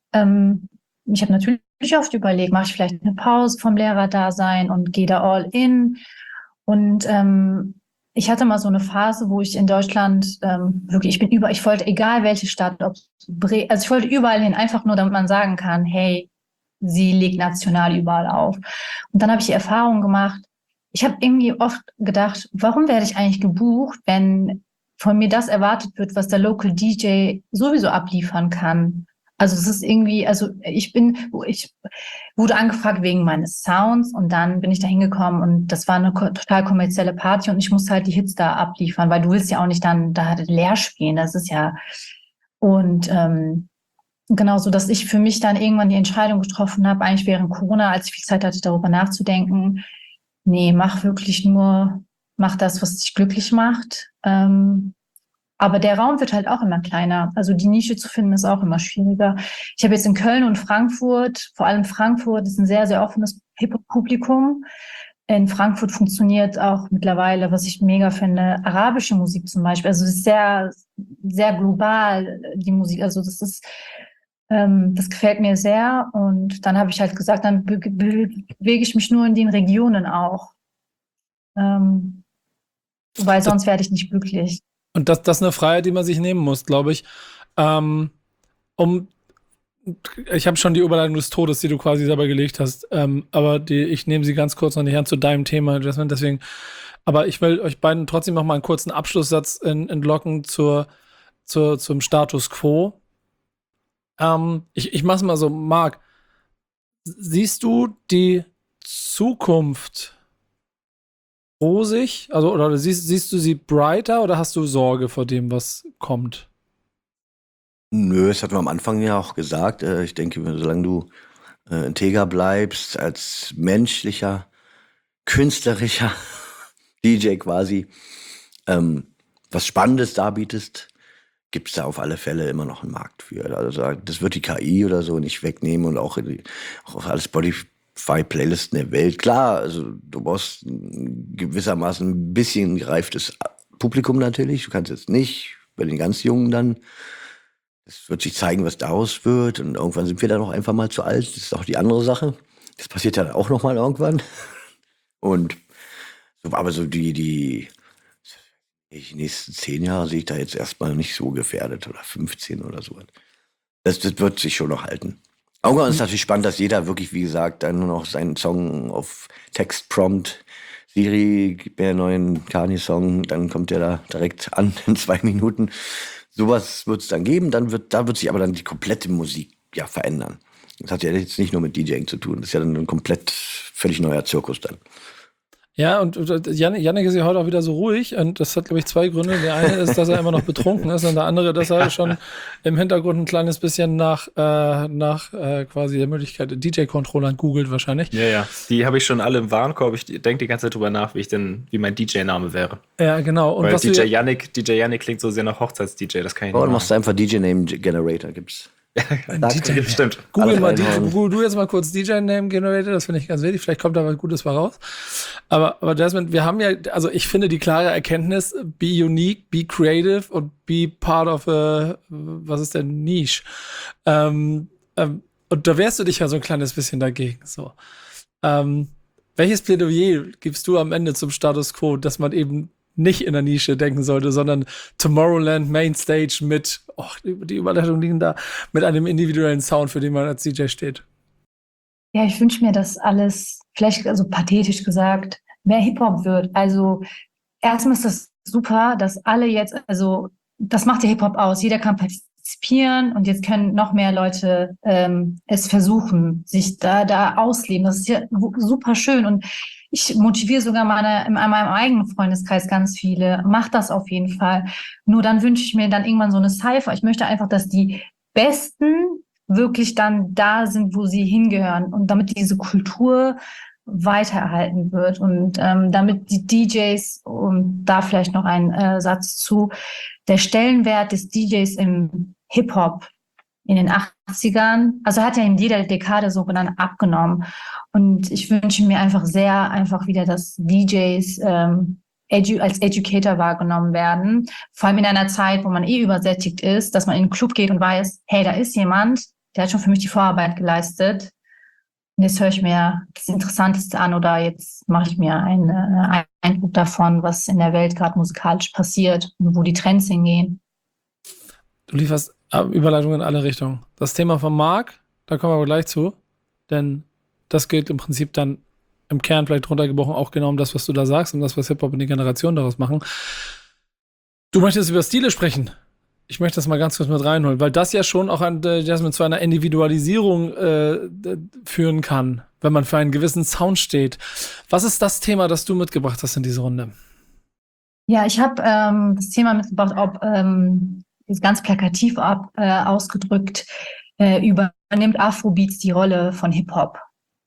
Speaker 5: Ich habe natürlich oft überlegt, mache ich vielleicht eine Pause vom Lehrerdasein und gehe da all in. Und ich hatte mal so eine Phase, wo ich in Deutschland wirklich, ich wollte egal welche Stadt, also ich wollte überall hin, einfach nur, damit man sagen kann, hey, sie legt national überall auf. Und dann habe ich die Erfahrung gemacht, ich habe irgendwie oft gedacht, warum werde ich eigentlich gebucht, wenn von mir das erwartet wird, was der Local DJ sowieso abliefern kann. Also es ist irgendwie, also ich wurde angefragt wegen meines Sounds und dann bin ich da hingekommen und das war eine total kommerzielle Party und ich musste halt die Hits da abliefern, weil du willst ja auch nicht dann da leer spielen, das ist ja und genau so, dass ich für mich dann irgendwann die Entscheidung getroffen habe, eigentlich während Corona, als ich viel Zeit hatte, darüber nachzudenken, nee, mach das, was dich glücklich macht. Aber der Raum wird halt auch immer kleiner. Also die Nische zu finden ist auch immer schwieriger. Ich habe jetzt in Köln und Frankfurt, vor allem Frankfurt, ist ein sehr, sehr offenes Hip-Hop-Publikum. In Frankfurt funktioniert auch mittlerweile, was ich mega finde, arabische Musik zum Beispiel. Also es ist sehr, sehr global, die Musik. Also das gefällt mir sehr. Und dann habe ich halt gesagt, dann bewege ich mich nur in den Regionen auch. Weil sonst werde ich nicht glücklich.
Speaker 3: Und das ist eine Freiheit, die man sich nehmen muss, glaube ich. Ich habe schon die Überleitung des Todes, die du quasi selber gelegt hast, aber ich nehme sie ganz kurz noch nicht an zu deinem Thema, Jasmine, deswegen. Aber ich will euch beiden trotzdem noch mal einen kurzen Abschlusssatz entlocken zum Status Quo. Ich mach's mal so, Marc, siehst du die Zukunft rosig? Also, oder siehst du sie brighter oder hast du Sorge vor dem, was kommt?
Speaker 6: Nö, das hatten wir am Anfang ja auch gesagt. Ich denke, solange du integer bleibst, als menschlicher, künstlerischer DJ quasi, was Spannendes darbietest, gibt es da auf alle Fälle immer noch einen Markt für. Also das wird die KI oder so nicht wegnehmen und auch auf alle Spotify-Playlisten der Welt. Klar, also du brauchst gewissermaßen ein bisschen gereiftes Publikum natürlich. Du kannst jetzt nicht bei den ganz Jungen dann. Es wird sich zeigen, was daraus wird. Und irgendwann sind wir dann auch einfach mal zu alt. Das ist auch die andere Sache. Das passiert dann auch noch mal irgendwann. Und aber so die nächsten 10 Jahre sehe ich da jetzt erstmal nicht so gefährdet. Oder 15 oder so. Das wird sich schon noch halten. Irgendwann ist natürlich spannend, dass jeder wirklich, wie gesagt, dann nur noch seinen Song auf Textprompt, Siri, gib mir einen neuen Kanye-Song, dann kommt der da direkt an in 2 Minuten. Sowas wird es dann geben, da wird sich aber dann die komplette Musik ja verändern. Das hat ja jetzt nicht nur mit DJing zu tun, das ist ja dann ein komplett völlig neuer Zirkus dann.
Speaker 3: Ja, und Yannick ist ja heute auch wieder so ruhig und das hat, glaube ich, 2 Gründe. Der eine ist, dass er immer noch betrunken ist und der andere, dass er schon im Hintergrund ein kleines bisschen nach quasi der Möglichkeit DJ-Controllern googelt wahrscheinlich.
Speaker 4: Ja. Die habe ich schon alle im Warenkorb. Ich denke die ganze Zeit drüber nach, wie mein DJ-Name wäre.
Speaker 3: Ja, genau. Und
Speaker 4: weil
Speaker 3: was
Speaker 4: DJ Yannick klingt so sehr nach Hochzeits-DJ, das kann ich nicht
Speaker 6: du machst einfach DJ-Name-Generator, gibt's.
Speaker 4: Stimmt.
Speaker 3: Google du jetzt mal kurz DJ-Name Generator, das finde ich ganz wichtig, vielleicht kommt da was Gutes bei raus. Aber Jasmine, wir haben ja, also ich finde die klare Erkenntnis, be unique, be creative und be part of was ist denn, Niche. Und da wehrst du dich ja so ein kleines bisschen dagegen. So. Welches Plädoyer gibst du am Ende zum Status Quo, dass man eben nicht in der Nische denken sollte, sondern Tomorrowland Mainstage mit, die Überleitungen liegen da, mit einem individuellen Sound, für den man als DJ steht?
Speaker 5: Ja, ich wünsche mir, dass alles, vielleicht also pathetisch gesagt, mehr Hip-Hop wird. Also erstmal ist das super, dass alle jetzt, also das macht ja Hip-Hop aus. Jeder kann partizipieren und jetzt können noch mehr Leute es versuchen, sich da ausleben. Das ist ja super schön und ich motiviere sogar in meinem eigenen Freundeskreis ganz viele. Macht das auf jeden Fall. Nur dann wünsche ich mir dann irgendwann so eine Cypher. Ich möchte einfach, dass die Besten wirklich dann da sind, wo sie hingehören und damit diese Kultur weitererhalten wird und damit die DJs, und da vielleicht noch ein Satz zu, der Stellenwert des DJs im Hip-Hop in den 80ern, also hat ja in jeder Dekade sogenannt abgenommen. Und ich wünsche mir einfach wieder, dass DJs als Educator wahrgenommen werden. Vor allem in einer Zeit, wo man übersättigt ist, dass man in den Club geht und weiß, hey, da ist jemand, der hat schon für mich die Vorarbeit geleistet. Und jetzt höre ich mir das Interessanteste an oder jetzt mache ich mir einen Eindruck davon, was in der Welt gerade musikalisch passiert und wo die Trends hingehen.
Speaker 3: Du lieferst Überleitungen in alle Richtungen. Das Thema von Marc, da kommen wir aber gleich zu. Denn das geht im Prinzip dann im Kern vielleicht runtergebrochen auch genau um das, was du da sagst, um das, was Hip-Hop und die Generation daraus machen. Du möchtest über Stile sprechen. Ich möchte das mal ganz kurz mit reinholen, weil das ja schon auch zu einer Individualisierung führen kann, wenn man für einen gewissen Sound steht. Was ist das Thema, das du mitgebracht hast in diese Runde?
Speaker 5: Ja, ich habe das Thema mitgebracht, ist ganz plakativ ausgedrückt, übernimmt Afrobeats die Rolle von Hip-Hop.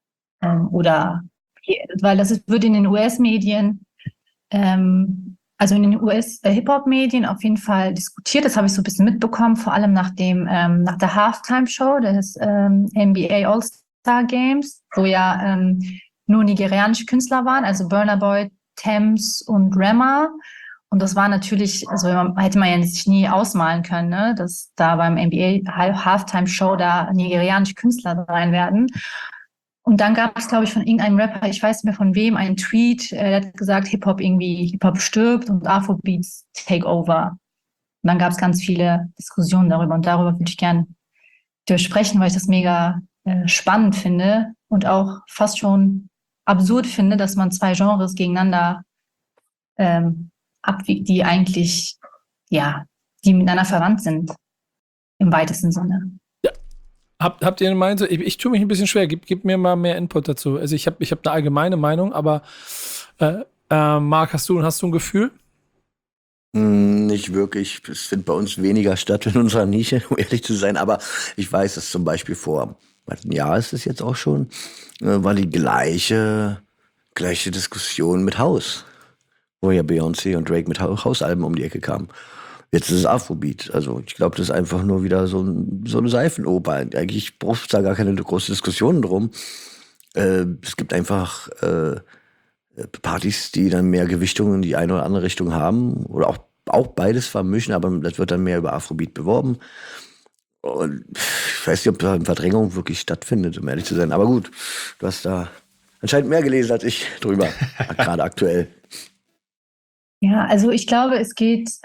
Speaker 5: Weil wird in den US-Medien, also in den US-Hip-Hop-Medien auf jeden Fall diskutiert. Das habe ich so ein bisschen mitbekommen, vor allem nach der Halftime-Show des NBA All-Star Games, wo ja nur nigerianische Künstler waren, also Burna Boy, Tems und Rema. Und das war natürlich, also hätte man ja sich nie ausmalen können, ne, dass da beim NBA Halftime-Show da nigerianische Künstler rein werden. Und dann gab es, glaube ich, von irgendeinem Rapper, ich weiß nicht mehr von wem, einen Tweet, der hat gesagt, Hip-Hop stirbt und Afrobeats take over. Und dann gab es ganz viele Diskussionen darüber. Und darüber würde ich gerne sprechen, weil ich das mega spannend finde und auch fast schon absurd finde, dass man zwei Genres gegeneinander abwiegt, die eigentlich, die miteinander verwandt sind, im weitesten Sinne.
Speaker 3: Habt ihr eine Meinung? Ich tue mich ein bisschen schwer. Gib mir mal mehr Input dazu. Also ich hab eine allgemeine Meinung, aber Marc, hast du ein Gefühl?
Speaker 6: Nicht wirklich. Es findet bei uns weniger statt in unserer Nische, um ehrlich zu sein. Aber ich weiß, dass zum Beispiel vor ein Jahr ist es jetzt auch schon, war die gleiche Diskussion mit House, wo ja Beyoncé und Drake mit House-Alben um die Ecke kamen. Jetzt ist es Afrobeat. Also ich glaube, das ist einfach nur wieder so eine Seifenoper. Eigentlich braucht es da gar keine große Diskussion drum. Es gibt einfach Partys, die dann mehr Gewichtung in die eine oder andere Richtung haben. Oder auch beides vermischen, aber das wird dann mehr über Afrobeat beworben. Und ich weiß nicht, ob da eine Verdrängung wirklich stattfindet, um ehrlich zu sein. Aber gut, du hast da anscheinend mehr gelesen als ich drüber, gerade aktuell.
Speaker 5: Ja, also ich glaube, es ist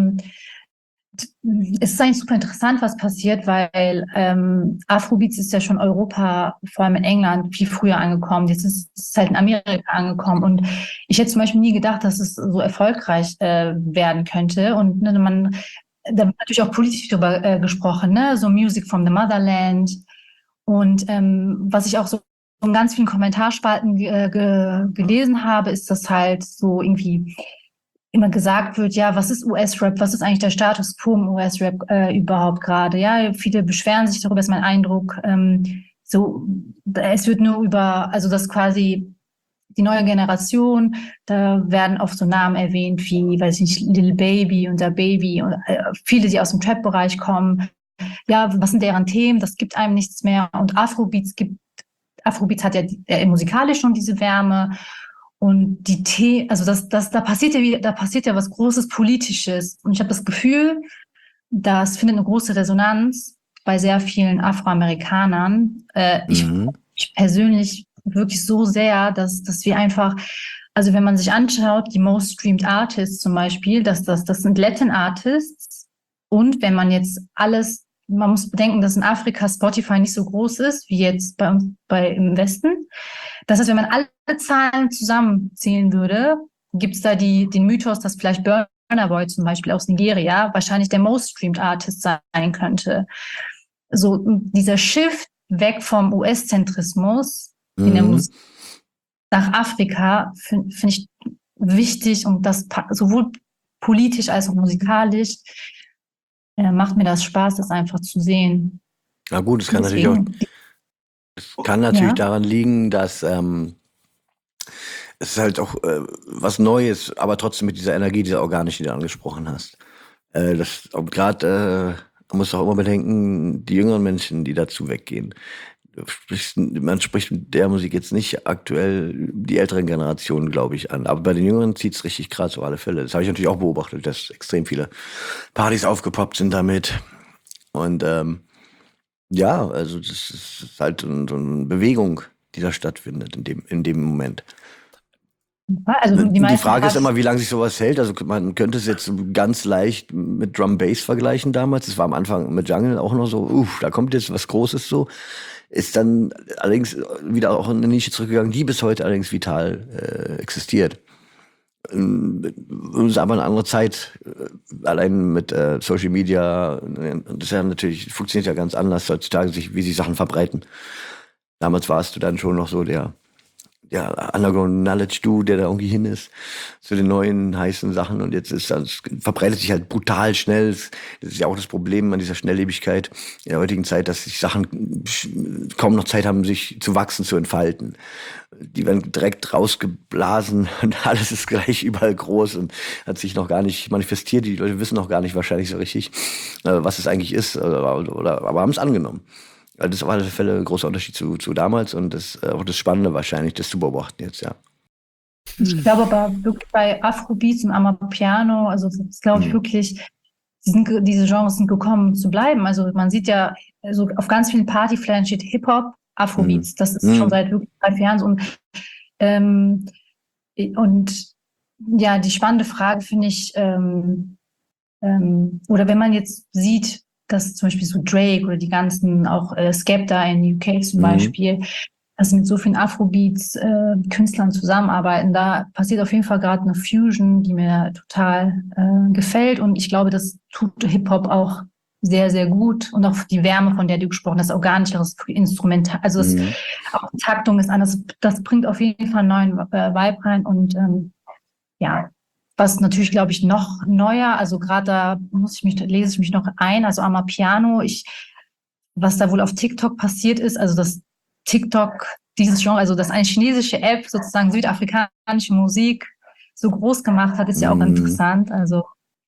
Speaker 5: eigentlich super interessant, was passiert, weil Afrobeats ist ja schon Europa, vor allem in England, viel früher angekommen. Jetzt ist es halt in Amerika angekommen. Und ich hätte zum Beispiel nie gedacht, dass es so erfolgreich werden könnte. Und da wird natürlich auch politisch darüber gesprochen, ne? So Music from the Motherland. Und was ich auch so in ganz vielen Kommentarspalten gelesen habe, ist, dass halt so irgendwie immer gesagt wird, ja, was ist US-Rap, was ist eigentlich der Status quo im US-Rap überhaupt gerade? Ja, viele beschweren sich darüber, ist mein Eindruck. Es wird nur also das quasi die neue Generation, da werden oft so Namen erwähnt wie, weiß ich nicht, Lil Baby und der Baby und viele, die aus dem Trap-Bereich kommen. Ja, was sind deren Themen? Das gibt einem nichts mehr. Und Afrobeats hat ja musikalisch schon diese Wärme. Und also da passiert ja was Großes Politisches. Und ich habe das Gefühl, das findet eine große Resonanz bei sehr vielen Afroamerikanern. Ich persönlich wirklich so sehr, dass wir einfach, also wenn man sich anschaut, die Most Streamed Artists zum Beispiel, das sind Latin Artists. Und wenn man jetzt man muss bedenken, dass in Afrika Spotify nicht so groß ist, wie jetzt im Westen. Das heißt, wenn man alle Zahlen zusammenzählen würde, gibt es da den Mythos, dass vielleicht Burna Boy zum Beispiel aus Nigeria wahrscheinlich der Most Streamed Artist sein könnte. So dieser Shift weg vom US-Zentrismus in der Musik nach Afrika finde ich wichtig und das sowohl politisch als auch musikalisch macht mir das Spaß, das einfach zu sehen.
Speaker 6: Na gut, es kann natürlich daran liegen, dass es ist halt auch was Neues, aber trotzdem mit dieser Energie, dieser organischen, die du angesprochen hast. Man muss auch immer bedenken, die jüngeren Menschen, die dazu weggehen. Man spricht mit der Musik jetzt nicht aktuell die älteren Generationen, glaube ich, an. Aber bei den Jüngeren zieht es richtig krass auf alle Fälle. Das habe ich natürlich auch beobachtet, dass extrem viele Partys aufgepoppt sind damit. Und also das ist halt so eine Bewegung, die da stattfindet in dem Moment.
Speaker 5: Also
Speaker 6: die Frage ist immer, wie lange sich sowas hält. Also man könnte es jetzt ganz leicht mit Drum Bass vergleichen damals. Das war am Anfang mit Jungle auch noch so, da kommt jetzt was Großes so. ist dann allerdings wieder auch in eine Nische zurückgegangen, die bis heute allerdings vital existiert. Es ist aber eine andere Zeit, allein mit Social Media. Das ist ja natürlich, funktioniert ja ganz anders heutzutage, wie sich Sachen verbreiten. Damals warst du dann schon noch so der Underground Knowledge Dude, der da irgendwie hin ist zu den neuen heißen Sachen, und jetzt verbreitet sich halt brutal schnell. Das ist ja auch das Problem an dieser Schnelllebigkeit in der heutigen Zeit, dass sich Sachen kaum noch Zeit haben, sich zu wachsen, zu entfalten. Die werden direkt rausgeblasen und alles ist gleich überall groß und hat sich noch gar nicht manifestiert. Die Leute wissen noch gar nicht wahrscheinlich so richtig, was es eigentlich ist, aber haben es angenommen. Also das ist auf alle Fälle ein großer Unterschied zu damals, und das auch das Spannende wahrscheinlich, das zu beobachten jetzt, ja.
Speaker 5: Ich glaube aber wirklich bei Afrobeats und Amapiano, also das ist, glaube ich, wirklich, diese Genres sind gekommen, um zu bleiben. Also man sieht ja, also auf ganz vielen Partyflyern steht Hip-Hop, Afrobeats. Das ist schon seit wirklich 3-4 Jahren so. Und ja, die spannende Frage finde ich, oder wenn man jetzt sieht, dass zum Beispiel so Drake oder die ganzen, auch Skepta in UK zum Beispiel, dass sie mit so vielen Afrobeats-Künstlern zusammenarbeiten, da passiert auf jeden Fall gerade eine Fusion, die mir total gefällt, und ich glaube, das tut Hip-Hop auch sehr, sehr gut, und auch die Wärme, von der du gesprochen hast, auch gar nicht das Instrumental, also auch die Taktung ist anders, das bringt auf jeden Fall einen neuen Vibe rein, und ja, was natürlich, glaube ich, noch neuer, also gerade da lese ich mich noch ein, also Amapiano, was da wohl auf TikTok passiert ist, also das TikTok, dieses Genre, also dass eine chinesische App sozusagen südafrikanische Musik so groß gemacht hat, ist ja auch interessant, also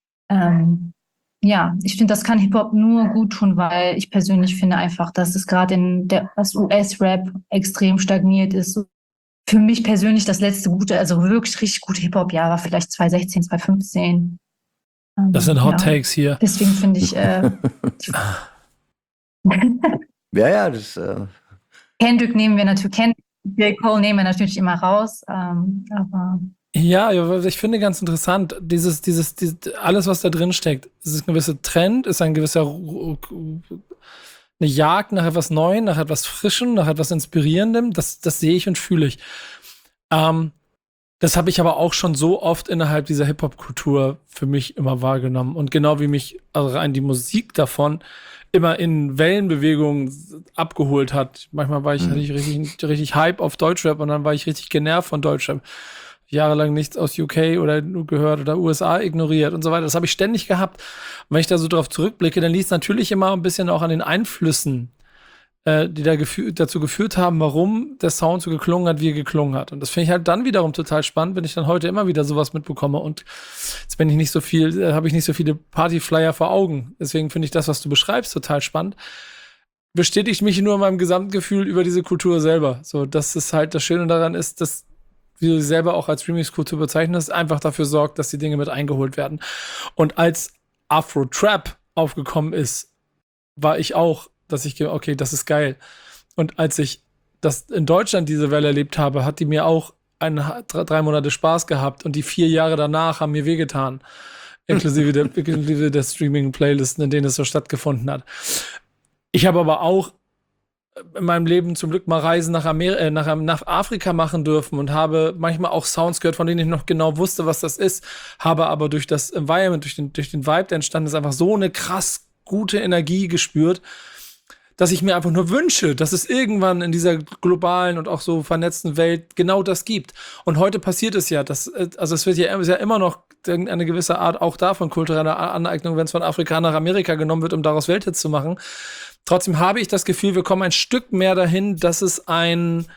Speaker 5: ja, ich finde, das kann Hip-Hop nur gut tun, weil ich persönlich finde einfach, dass es gerade das US-Rap extrem stagniert ist. Für mich persönlich das letzte gute, also wirklich richtig gute Hip-Hop-Jahr war vielleicht 2016, 2015.
Speaker 3: Das sind Hot Takes hier.
Speaker 5: Deswegen finde ich
Speaker 6: ja, das
Speaker 3: Kendrick
Speaker 5: nehmen wir natürlich, J. Cole nehmen wir natürlich immer raus, aber
Speaker 3: ja, ich finde ganz interessant, dieses alles, was da drin steckt, es ist ein gewisser Trend, ist ein gewisser eine Jagd nach etwas Neuem, nach etwas Frischem, nach etwas Inspirierendem, das sehe ich und fühle ich. Das habe ich aber auch schon so oft innerhalb dieser Hip-Hop-Kultur für mich immer wahrgenommen. Und genau wie mich also rein die Musik davon immer in Wellenbewegungen abgeholt hat. Manchmal hatte ich richtig Hype auf Deutschrap, und dann war ich richtig genervt von Deutschrap. Jahrelang nichts aus UK oder gehört oder USA ignoriert und so weiter. Das habe ich ständig gehabt. Und wenn ich da so drauf zurückblicke, dann liegt es natürlich immer ein bisschen auch an den Einflüssen, die dazu geführt haben, warum der Sound so geklungen hat, wie er geklungen hat. Und das finde ich halt dann wiederum total spannend, wenn ich dann heute immer wieder sowas mitbekomme. Und jetzt habe ich nicht so viele Partyflyer vor Augen. Deswegen finde ich das, was du beschreibst, total spannend. Bestätigt mich nur in meinem Gesamtgefühl über diese Kultur selber. So, das ist halt das Schöne daran ist, dass, wie du selber auch als Remix-Kultur bezeichnest, einfach dafür sorgt, dass die Dinge mit eingeholt werden. Und als Afro-Trap aufgekommen ist, war ich auch, okay, das ist geil. Und als ich das in Deutschland diese Welle erlebt habe, hat die mir auch 3 Monate Spaß gehabt, und die 4 Jahre danach haben mir wehgetan. Inklusive der Streaming-Playlisten, in denen es so stattgefunden hat. Ich habe aber auch in meinem Leben zum Glück mal Reisen nach Afrika machen dürfen und habe manchmal auch Sounds gehört, von denen ich noch genau wusste, was das ist, habe aber durch das Environment, durch den Vibe, der entstanden ist, einfach so eine krass gute Energie gespürt, dass ich mir einfach nur wünsche, dass es irgendwann in dieser globalen und auch so vernetzten Welt genau das gibt. Und heute passiert es ja, also es wird ja immer noch eine gewisse Art auch davon kultureller Aneignung, wenn es von Afrika nach Amerika genommen wird, um daraus Welthits zu machen. Trotzdem habe ich das Gefühl, wir kommen ein Stück mehr dahin, dass es also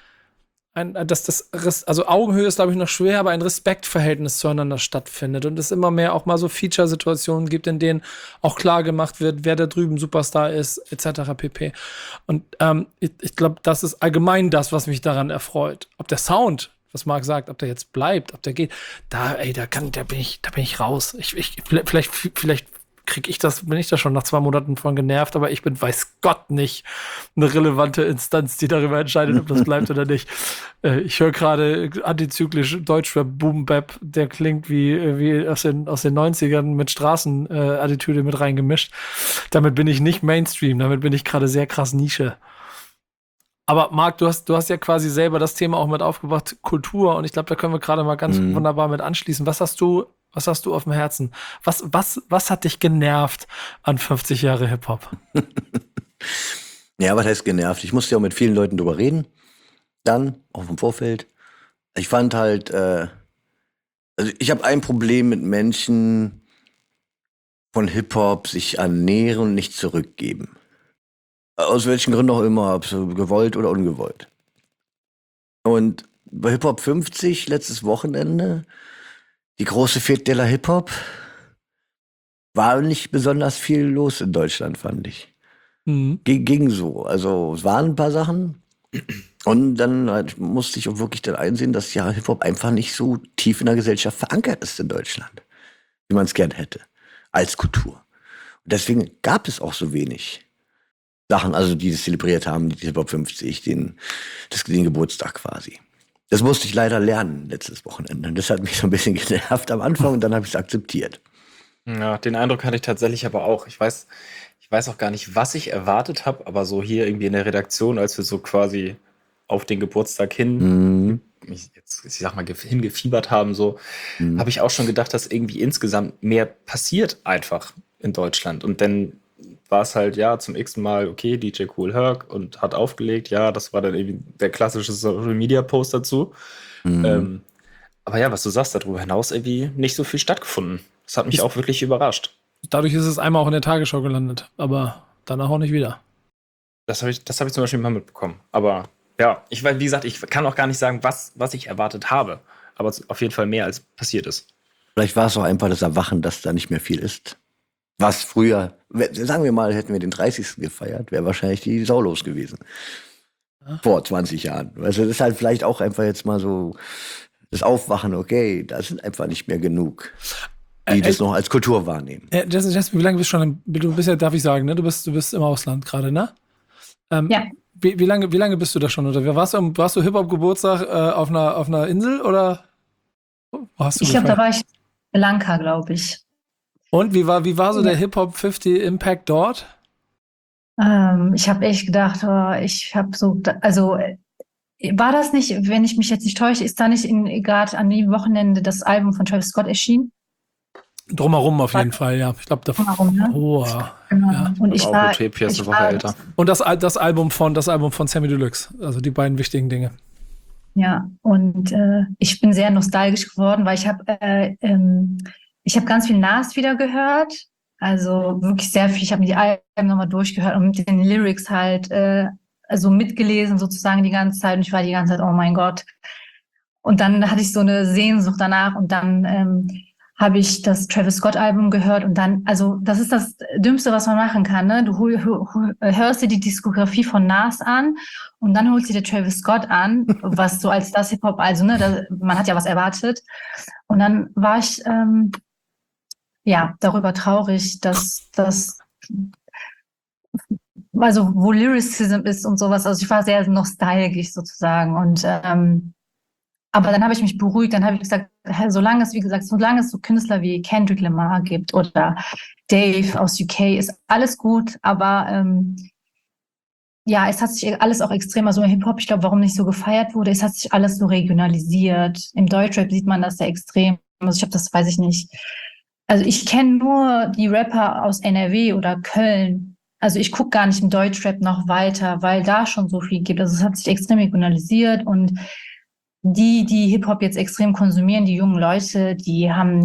Speaker 3: Augenhöhe ist, glaube ich, noch schwer, aber ein Respektverhältnis zueinander stattfindet und es immer mehr auch mal so Feature-Situationen gibt, in denen auch klar gemacht wird, wer da drüben Superstar ist, etc. pp. Und ich glaube, das ist allgemein das, was mich daran erfreut. Ob der Sound, was Marc sagt, ob der jetzt bleibt, ob der geht, da bin ich raus. Vielleicht bin ich da schon nach 2 Monaten von genervt, aber ich bin, weiß Gott, nicht eine relevante Instanz, die darüber entscheidet, ob das bleibt oder nicht. Ich höre gerade antizyklisch Deutschrap Boom Bap, der klingt wie aus den 90ern mit Straßenattitüde mit reingemischt. Damit bin ich nicht Mainstream, damit bin ich gerade sehr krass Nische. Aber Marc, du hast ja quasi selber das Thema auch mit aufgebracht, Kultur. Und ich glaube, da können wir gerade mal ganz wunderbar mit anschließen. Was hast du auf dem Herzen? Was hat dich genervt an 50 Jahre Hip-Hop?
Speaker 6: Ja, was heißt genervt? Ich musste ja auch mit vielen Leuten drüber reden. Dann, auch im Vorfeld. Ich fand halt, also ich habe ein Problem mit Menschen von Hip-Hop sich ernähren und nicht zurückgeben. Aus welchen Gründen auch immer, ob so gewollt oder ungewollt. Und bei Hip-Hop 50, letztes Wochenende, die große Fete de la Hip-Hop, war nicht besonders viel los in Deutschland, fand ich. Ging so. Also es waren ein paar Sachen. Und dann halt musste ich auch wirklich dann einsehen, dass ja Hip-Hop einfach nicht so tief in der Gesellschaft verankert ist in Deutschland, wie man es gern hätte, als Kultur. Und deswegen gab es auch so wenig Sachen, also die das zelebriert haben, die Hip-Hop 50, den Geburtstag quasi. Das musste ich leider lernen letztes Wochenende. Und das hat mich so ein bisschen genervt am Anfang und dann habe ich es akzeptiert.
Speaker 4: Ja, den Eindruck hatte ich tatsächlich aber auch. Ich weiß auch gar nicht, was ich erwartet habe, aber so hier irgendwie in der Redaktion, als wir so quasi auf den Geburtstag hin, ich sag mal, hingefiebert haben, so, habe ich auch schon gedacht, dass irgendwie insgesamt mehr passiert einfach in Deutschland. Und dann war es halt, ja, zum x-ten Mal, okay, DJ Kool Herc und hat aufgelegt, ja, das war dann irgendwie der klassische Social-Media-Post dazu. Aber ja, was du sagst, darüber hinaus irgendwie nicht so viel stattgefunden. Das hat mich auch wirklich überrascht.
Speaker 3: Dadurch ist es einmal auch in der Tagesschau gelandet, aber danach auch nicht wieder.
Speaker 4: Das hab ich zum Beispiel mal mitbekommen. Aber ja, wie gesagt, ich kann auch gar nicht sagen, was ich erwartet habe. Aber auf jeden Fall mehr, als passiert ist.
Speaker 6: Vielleicht war es auch einfach das Erwachen, dass da nicht mehr viel ist. Was früher, sagen wir mal, hätten wir den 30. gefeiert, wäre wahrscheinlich die Sau los gewesen. Ja. Vor 20 Jahren. Also das ist halt vielleicht auch einfach jetzt mal so das Aufwachen, okay, da sind einfach nicht mehr genug, die das noch als Kultur wahrnehmen.
Speaker 3: Jasmin, wie lange bist du schon? Du bist ja, darf ich sagen, ne? Du bist im Ausland gerade, ne?
Speaker 5: Ja.
Speaker 3: Wie lange bist du da schon? Oder warst du Hip-Hop-Geburtstag auf einer Insel oder wo hast du
Speaker 5: Ich glaube, da war ich in Lanka, glaube ich.
Speaker 3: Und wie war so der Hip-Hop 50 Impact dort?
Speaker 5: Ich habe echt gedacht, war das nicht, wenn ich mich jetzt nicht täusche, ist da nicht gerade an dem Wochenende das Album von Travis Scott erschienen?
Speaker 3: Drumherum auf jeden Fall, ja. Ich glaube,
Speaker 5: drumherum, ne?
Speaker 3: Genau.
Speaker 5: Ja. Und ich war
Speaker 4: eine Woche älter.
Speaker 3: Und das Album von Sammy Deluxe, also die beiden wichtigen Dinge.
Speaker 5: Ja, und ich bin sehr nostalgisch geworden, weil ich habe ganz viel Nas wieder gehört, also wirklich sehr viel. Ich habe mir die Alben nochmal durchgehört und mit den Lyrics halt also mitgelesen sozusagen die ganze Zeit und ich war die ganze Zeit, oh mein Gott. Und dann hatte ich so eine Sehnsucht danach und dann habe ich das Travis Scott Album gehört und dann, also das ist das Dümmste, was man machen kann, ne? Du hörst dir die Diskografie von Nas an und dann holst du dir Travis Scott an, was so als das Hip-Hop, also ne, man hat ja was erwartet. Und dann war ich darüber traurig, dass das, also wo Lyricism ist und sowas, also ich war sehr nostalgisch sozusagen und aber dann habe ich mich beruhigt, dann habe ich gesagt, solange es so Künstler wie Kendrick Lamar gibt oder Dave aus UK, ist alles gut, aber es hat sich alles auch extrem, also im Hip-Hop, ich glaube, warum nicht so gefeiert wurde, es hat sich alles so regionalisiert. Im Deutschrap sieht man das sehr extrem, also das weiß ich nicht. Also ich kenne nur die Rapper aus NRW oder Köln. Also ich gucke gar nicht im Deutschrap noch weiter, weil da schon so viel gibt. Also es hat sich extrem regionalisiert und die Hip-Hop jetzt extrem konsumieren, die jungen Leute, die haben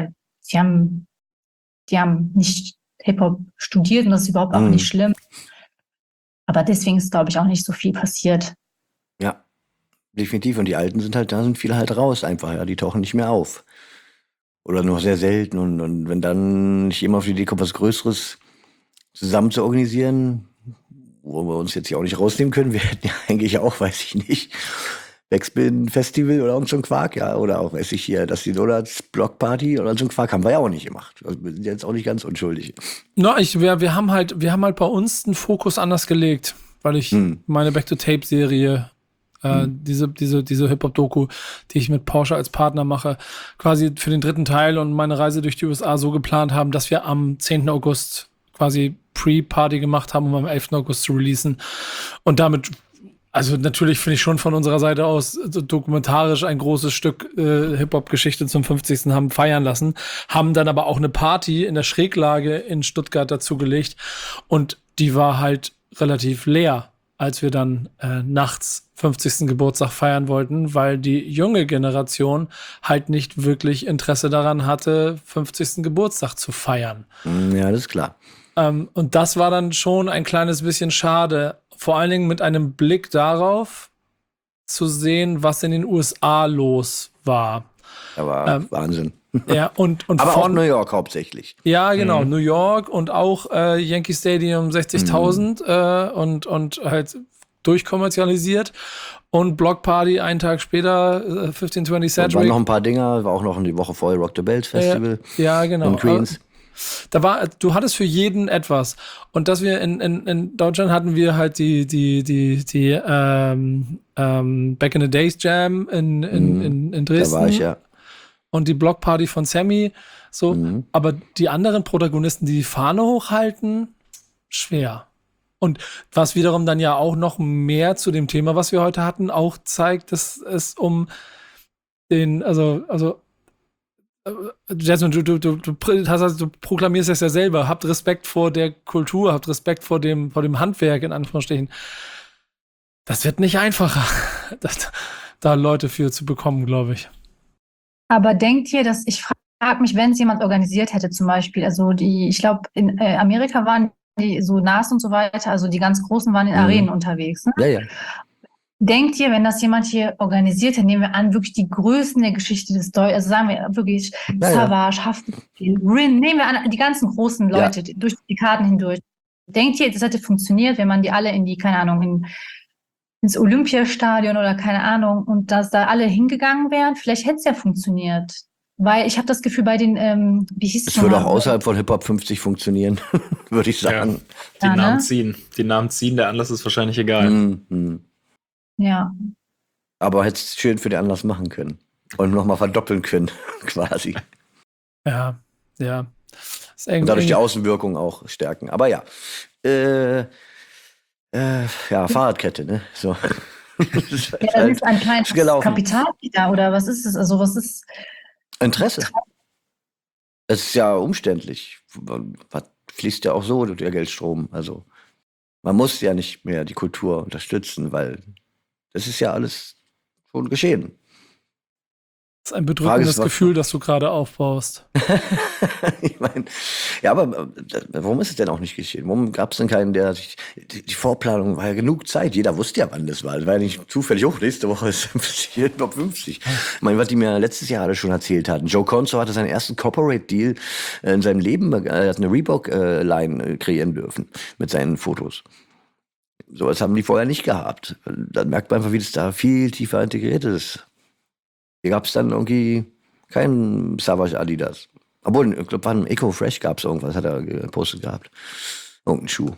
Speaker 5: nicht Hip-Hop studiert und das ist überhaupt auch nicht schlimm. Aber deswegen ist, glaube ich, auch nicht so viel passiert.
Speaker 6: Ja, definitiv. Und die Alten sind halt, da sind viele halt raus einfach, ja, die tauchen nicht mehr auf. Oder nur sehr selten. Und wenn dann nicht jemand auf die Idee kommt, was Größeres zusammen zu organisieren, wo wir uns jetzt ja auch nicht rausnehmen können, wir hätten ja eigentlich auch, weiß ich nicht, Backspin-Festival oder irgend so ein Quark, ja, oder auch, weiß ich hier, das die Donuts Blockparty oder so ein Quark haben wir ja auch nicht gemacht. Also wir sind jetzt auch nicht ganz unschuldig.
Speaker 3: Wir haben halt bei uns den Fokus anders gelegt, weil ich meine Back-to-Tape-Serie, diese Hip-Hop-Doku, die ich mit Porsche als Partner mache, quasi für den 3. Teil und meine Reise durch die USA so geplant haben, dass wir am 10. August quasi Pre-Party gemacht haben, um am 11. August zu releasen. Und damit Also natürlich finde ich schon von unserer Seite aus so dokumentarisch ein großes Stück Hip-Hop-Geschichte zum 50. haben feiern lassen, haben dann aber auch eine Party in der Schräglage in Stuttgart dazugelegt und die war halt relativ leer, als wir dann nachts 50. Geburtstag feiern wollten, weil die junge Generation halt nicht wirklich Interesse daran hatte, 50. Geburtstag zu feiern.
Speaker 6: Ja, das ist klar.
Speaker 3: Und das war dann schon ein kleines bisschen schade. Vor allen Dingen mit einem Blick darauf zu sehen, was in den USA los war.
Speaker 6: Aber Wahnsinn.
Speaker 3: Ja, und
Speaker 6: Aber auch New York hauptsächlich.
Speaker 3: Ja, genau. New York und auch Yankee Stadium 60.000 und halt durchkommerzialisiert. Und Block Party einen Tag später, 1520
Speaker 6: Und
Speaker 3: Cedric.
Speaker 6: waren noch ein paar Dinger, war auch noch die Woche vorher Rock the Bells Festival
Speaker 3: Ja, genau.
Speaker 6: in Queens.
Speaker 3: Du hattest für jeden etwas. Und dass wir in Deutschland hatten wir halt die Back in the Days Jam in Dresden.
Speaker 6: Da war ich, ja.
Speaker 3: Und die Blockparty von Sammy. So, aber die anderen Protagonisten, die Fahne hochhalten, schwer. Und was wiederum dann ja auch noch mehr zu dem Thema, was wir heute hatten, auch zeigt, dass es um den, Jasmine, du proklamierst es ja selber, habt Respekt vor der Kultur, habt Respekt vor dem Handwerk, in Anführungsstrichen. Das wird nicht einfacher, da Leute für zu bekommen, glaube ich.
Speaker 5: Aber denkt ihr, dass ich frage mich, wenn es jemand organisiert hätte, zum Beispiel, also ich glaube, in Amerika waren die so NAS und so weiter, also die ganz Großen waren in Arenen unterwegs. Ne?
Speaker 6: Ja, ja.
Speaker 5: Denkt ihr, wenn das jemand hier organisiert hätte, nehmen wir an, wirklich die Größen der Geschichte des Deutschen, also sagen wir wirklich Savage, Haftbefehl, Rin, nehmen wir an, die ganzen großen Leute durch die Karten hindurch. Denkt ihr, das hätte funktioniert, wenn man die alle in die, keine Ahnung, ins Olympiastadion oder keine Ahnung, und dass da alle hingegangen wären? Vielleicht hätte es ja funktioniert. Weil ich habe das Gefühl, bei den, wie hieß es?
Speaker 6: Es würde auch außerhalb von Hip-Hop 50 funktionieren, würde ich sagen.
Speaker 4: Ja, die Namen ziehen, der Anlass ist wahrscheinlich egal.
Speaker 5: Ja.
Speaker 6: Aber hätte es schön für den Anlass machen können. Und nochmal verdoppeln können, quasi.
Speaker 3: Ja.
Speaker 6: Und dadurch die Außenwirkung auch stärken. Aber ja. Fahrradkette, ne? So.
Speaker 5: Das ist ein kleines Kapital da, oder was ist es? Also was ist
Speaker 6: Interesse. Es ist ja umständlich. Fließt ja auch so der Geldstrom. Also man muss ja nicht mehr die Kultur unterstützen, weil das ist ja alles schon geschehen.
Speaker 3: Das ist ein bedrückendes Gefühl, das du gerade aufbaust.
Speaker 6: Ich meine, ja, aber warum ist es denn auch nicht geschehen? Warum gab es denn keinen, der sich, die Vorplanung war ja genug Zeit. Jeder wusste ja, wann das war. Es war ja nicht zufällig, nächste Woche ist Top 50. Ich meine, was die mir letztes Jahr alle schon erzählt hatten. Joe Conso hatte seinen ersten Corporate-Deal in seinem Leben, er hat eine Reebok-Line kreieren dürfen mit seinen Fotos. Sowas haben die vorher nicht gehabt. Dann merkt man einfach, wie das da viel tiefer integriert ist. Hier gab es dann irgendwie keinen Savage Adidas. Obwohl, ich glaube, beim Eco Fresh gab es irgendwas, hat er gepostet gehabt. Irgendein Schuh.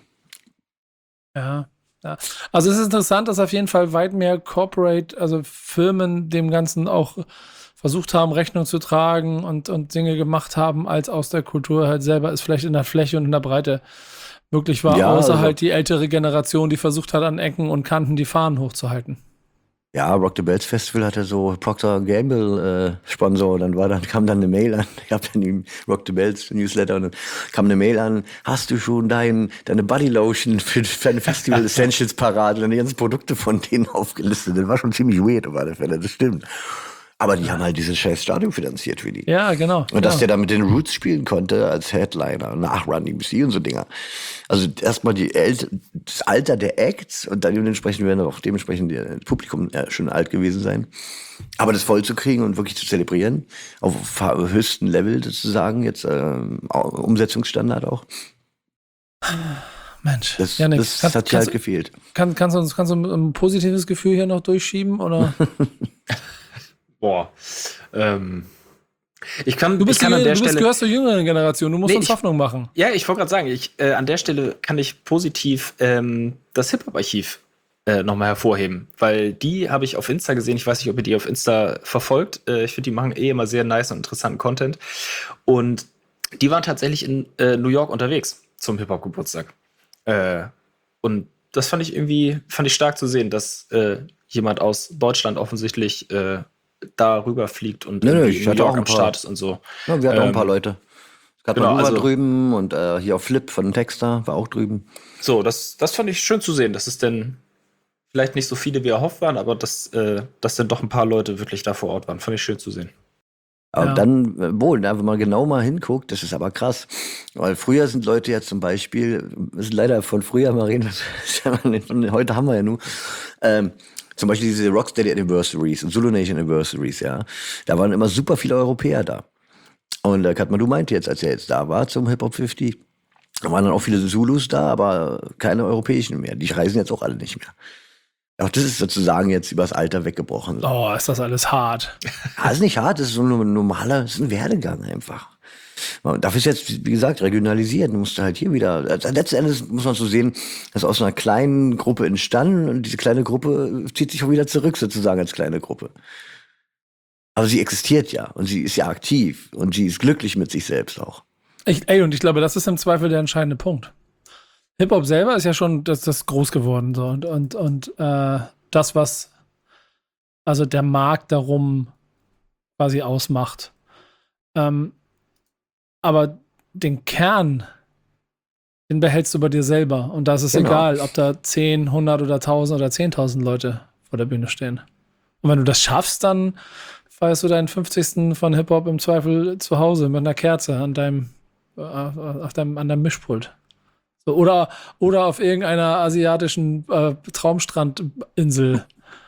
Speaker 3: Ja. Also es ist interessant, dass auf jeden Fall weit mehr Corporate, also Firmen dem Ganzen auch versucht haben, Rechnung zu tragen und Dinge gemacht haben, als aus der Kultur halt selber ist vielleicht in der Fläche und in der Breite möglich war, außer halt die ältere Generation, die versucht hat, an Ecken und Kanten die Fahnen hochzuhalten.
Speaker 6: Ja, Rock the Bells Festival hatte so Procter & Gamble Sponsor. Dann kam dann eine Mail an. Ich habe dann die Rock the Bells Newsletter und dann kam eine Mail an. Hast du schon deine Body Lotion für deine Festival Essentials parat? Und dann die ganzen Produkte von denen aufgelistet. Das war schon ziemlich weird auf alle Fälle. Das stimmt. Aber die haben halt dieses scheiß Stadion finanziert für die.
Speaker 3: Ja, genau.
Speaker 6: Und dass der da mit den Roots spielen konnte als Headliner nach Run DMC und so Dinger. Also erstmal das Alter der Acts und dann dementsprechend werden auch dementsprechend das Publikum schon alt gewesen sein. Aber das voll zu kriegen und wirklich zu zelebrieren, auf höchstem Level sozusagen, jetzt Umsetzungsstandard auch.
Speaker 3: Mensch,
Speaker 6: das
Speaker 3: Janik,
Speaker 6: hat halt gefehlt.
Speaker 3: Kannst du ein positives Gefühl hier noch durchschieben, oder?
Speaker 4: Boah. Du
Speaker 3: gehörst zur jüngeren Generation, du musst uns Hoffnung machen.
Speaker 4: Ja, ich wollte gerade sagen, an der Stelle kann ich positiv das Hip-Hop-Archiv nochmal hervorheben, weil die habe ich auf Insta gesehen. Ich weiß nicht, ob ihr die auf Insta verfolgt. Ich finde, die machen immer sehr nice und interessanten Content. Und die waren tatsächlich in New York unterwegs zum Hip-Hop-Geburtstag. Und das fand ich stark zu sehen, dass jemand aus Deutschland offensichtlich darüber fliegt und
Speaker 6: Nö,
Speaker 4: irgendwie
Speaker 6: ich
Speaker 4: in New
Speaker 6: hatte auch
Speaker 4: York
Speaker 6: ein
Speaker 4: am
Speaker 6: paar.
Speaker 4: Start ist und so.
Speaker 6: Ja, wir hatten auch ein paar
Speaker 4: Ähm,
Speaker 6: Leute. Es gab
Speaker 4: genau,
Speaker 6: noch Lua
Speaker 4: also
Speaker 6: drüben und hier auf Flip von Texter war auch drüben.
Speaker 4: so, das fand ich schön zu sehen, dass es denn vielleicht nicht so viele wie erhofft waren, aber dass dann doch ein paar Leute wirklich da vor Ort waren. Fand ich schön zu sehen.
Speaker 6: Aber
Speaker 3: Ja.
Speaker 6: dann, wohl, wenn man genau mal hinguckt, das ist aber krass. Weil früher sind Leute ja zum Beispiel, das ist leider von früher mal reden, von heute haben wir ja nur, zum Beispiel diese Rocksteady Anniversaries und Zulu Nation Anniversaries, ja. Da waren immer super viele Europäer da. Und Kathmandu meinte jetzt, als er jetzt da war zum Hip Hop 50, da waren dann auch viele Zulus da, aber keine europäischen mehr. Die reisen jetzt auch alle nicht mehr. Auch das ist sozusagen jetzt übers Alter weggebrochen. So.
Speaker 3: Oh, ist das alles hart.
Speaker 6: Ja, ist nicht hart, das ist so ein normaler, das ist ein Werdegang einfach. Und dafür ist jetzt, wie gesagt, regionalisiert. Du musst halt hier wieder, letzten Endes muss man so sehen, dass aus einer kleinen Gruppe entstanden und diese kleine Gruppe zieht sich auch wieder zurück sozusagen als kleine Gruppe. Aber sie existiert ja und sie ist ja aktiv und sie ist glücklich mit sich selbst auch.
Speaker 3: Und ich glaube, das ist im Zweifel der entscheidende Punkt. Hip-Hop selber ist ja schon das groß geworden. So. Und das, was also der Markt darum quasi ausmacht. Aber den Kern, den behältst du bei dir selber. Und da ist es egal, ob da 10, 100 oder 1000 oder 10.000 Leute vor der Bühne stehen. Und wenn du das schaffst, dann feierst du deinen 50. von Hip-Hop im Zweifel zu Hause mit einer Kerze an deinem Mischpult. So, oder auf irgendeiner asiatischen Traumstrandinsel.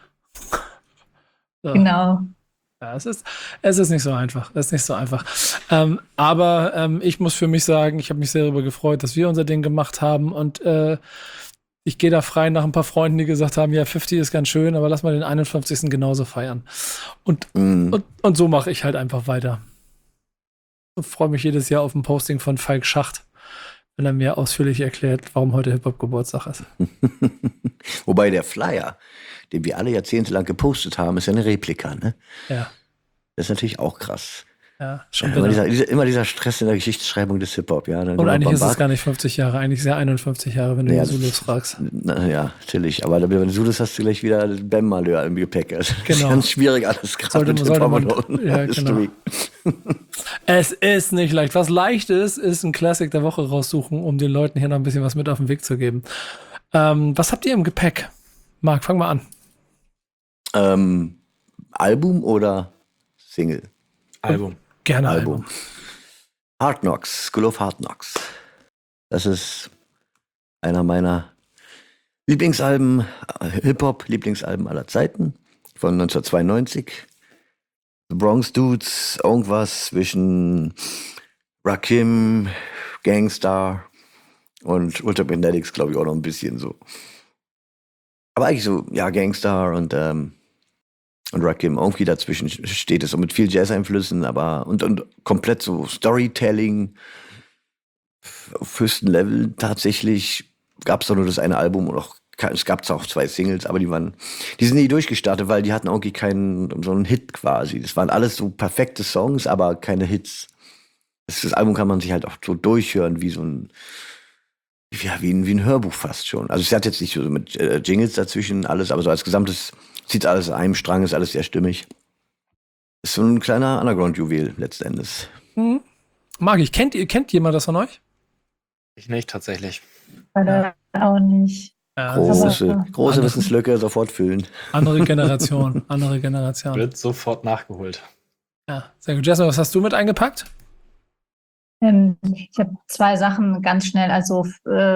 Speaker 3: So.
Speaker 5: Genau.
Speaker 3: Ja, es ist nicht so einfach. Es ist nicht so einfach. Aber ich muss für mich sagen, ich habe mich sehr darüber gefreut, dass wir unser Ding gemacht haben. Und ich gehe da frei nach ein paar Freunden, die gesagt haben, ja, 50 ist ganz schön, aber lass mal den 51. genauso feiern. Und so mache ich halt einfach weiter. Ich freue mich jedes Jahr auf ein Posting von Falk Schacht, wenn er mir ausführlich erklärt, warum heute Hip-Hop-Geburtstag ist.
Speaker 6: Wobei der Flyer, den wir alle jahrzehntelang gepostet haben, ist ja eine Replika, ne?
Speaker 3: Ja.
Speaker 6: Das ist natürlich auch krass.
Speaker 3: Ja, schon
Speaker 6: Immer
Speaker 3: bitter.
Speaker 6: dieser Stress in der Geschichtsschreibung des Hip-Hop, ja.
Speaker 3: Und eigentlich ist es gar nicht 50 Jahre, eigentlich ist es ja 51 Jahre, wenn du
Speaker 6: Ja,
Speaker 3: die Zulus fragst.
Speaker 6: Ja, natürlich. Aber wenn du Zulus hast, du gleich wieder Bam-Malheur im Gepäck. Also das ist
Speaker 3: Genau.
Speaker 6: ganz schwierig alles gerade
Speaker 3: Sollte
Speaker 6: mit Hip-Hop
Speaker 3: man-
Speaker 6: und
Speaker 3: ja,
Speaker 6: History.
Speaker 3: Es ist nicht leicht. Was leicht ist ein Classic der Woche raussuchen, um den Leuten hier noch ein bisschen was mit auf den Weg zu geben. Was habt ihr im Gepäck? Marc, fang mal an.
Speaker 6: Album oder Single?
Speaker 4: Album.
Speaker 3: Gerne
Speaker 6: Album. Hard Knocks, School of Hard Knocks. Das ist einer meiner Lieblingsalben, Hip-Hop-Lieblingsalben aller Zeiten von 1992. The Bronx Dudes, irgendwas zwischen Rakim, Gangstar und Ultra Benedicts, glaube ich, auch noch ein bisschen so. Aber eigentlich so, ja, Gangstar und Rakim, irgendwie dazwischen steht es, so mit viel Jazz-Einflüssen, aber und komplett so Storytelling auf höchstem Level. Tatsächlich gab es doch nur das eine Album und es gab auch 2 Singles, aber die sind nie durchgestartet, weil die hatten irgendwie keinen, so einen Hit quasi. Das waren alles so perfekte Songs, aber keine Hits. Das Album kann man sich halt auch so durchhören, wie so ein, ja, wie ein Hörbuch fast schon. Also es hat jetzt nicht so mit Jingles dazwischen alles, aber so als Gesamtes zieht alles an einem Strang, ist alles sehr stimmig. Ist so ein kleiner Underground-Juwel letzten Endes.
Speaker 3: Marc, kennt jemand das von euch?
Speaker 4: Ich nicht, tatsächlich.
Speaker 5: Leider auch nicht.
Speaker 3: Ja,
Speaker 6: Große
Speaker 3: Andere-
Speaker 6: Wissenslücke, sofort füllen.
Speaker 3: andere Generation.
Speaker 4: Wird sofort nachgeholt.
Speaker 3: Ja, sehr gut. Jasmine, was hast du mit eingepackt?
Speaker 5: Ich habe 2 Sachen ganz schnell. Also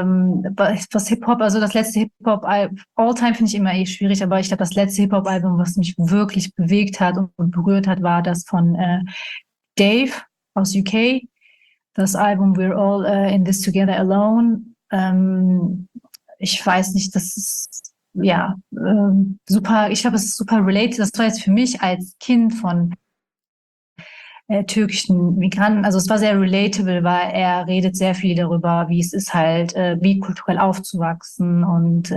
Speaker 5: was Hip-Hop, also das letzte Hip-Hop, All-Time finde ich immer schwierig, aber ich glaube, das letzte Hip-Hop-Album, was mich wirklich bewegt hat und berührt hat, war das von Dave aus UK. Das Album We're All in This Together Alone. Ich weiß nicht, das ist ja super, ich glaube, es ist super related. Das war jetzt für mich als Kind von türkischen Migranten, also es war sehr relatable, weil er redet sehr viel darüber, wie es ist halt, bikulturell aufzuwachsen und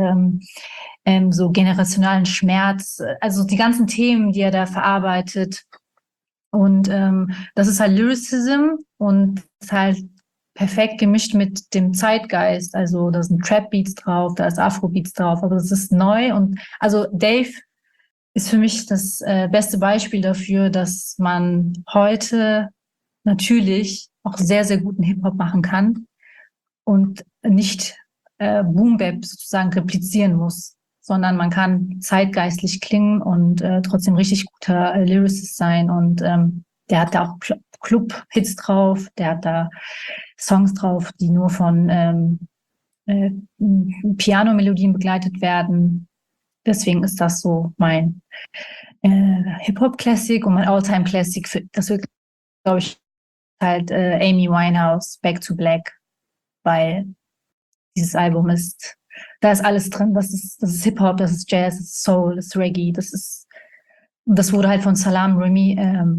Speaker 5: so generationalen Schmerz, also die ganzen Themen, die er da verarbeitet. Und das ist halt Lyricism und ist halt perfekt gemischt mit dem Zeitgeist. Also da sind Trap-Beats drauf, da ist Afro-Beats drauf, aber das ist neu. Und also Dave ist für mich das beste Beispiel dafür, dass man heute natürlich auch sehr, sehr guten Hip-Hop machen kann und nicht Boom-Bap sozusagen replizieren muss, sondern man kann zeitgeistlich klingen und trotzdem richtig guter Lyricist sein. Und der hat da auch Club-Hits drauf, der hat da Songs drauf, die nur von Piano-Melodien begleitet werden. Deswegen ist das so mein Hip-Hop-Classic und mein All-Time-Classic. Das wird, glaube ich, halt Amy Winehouse, Back to Black, weil dieses Album da ist alles drin. Das ist Hip-Hop, das ist Jazz, das ist Soul, das ist Reggae, das wurde halt von Salam Remy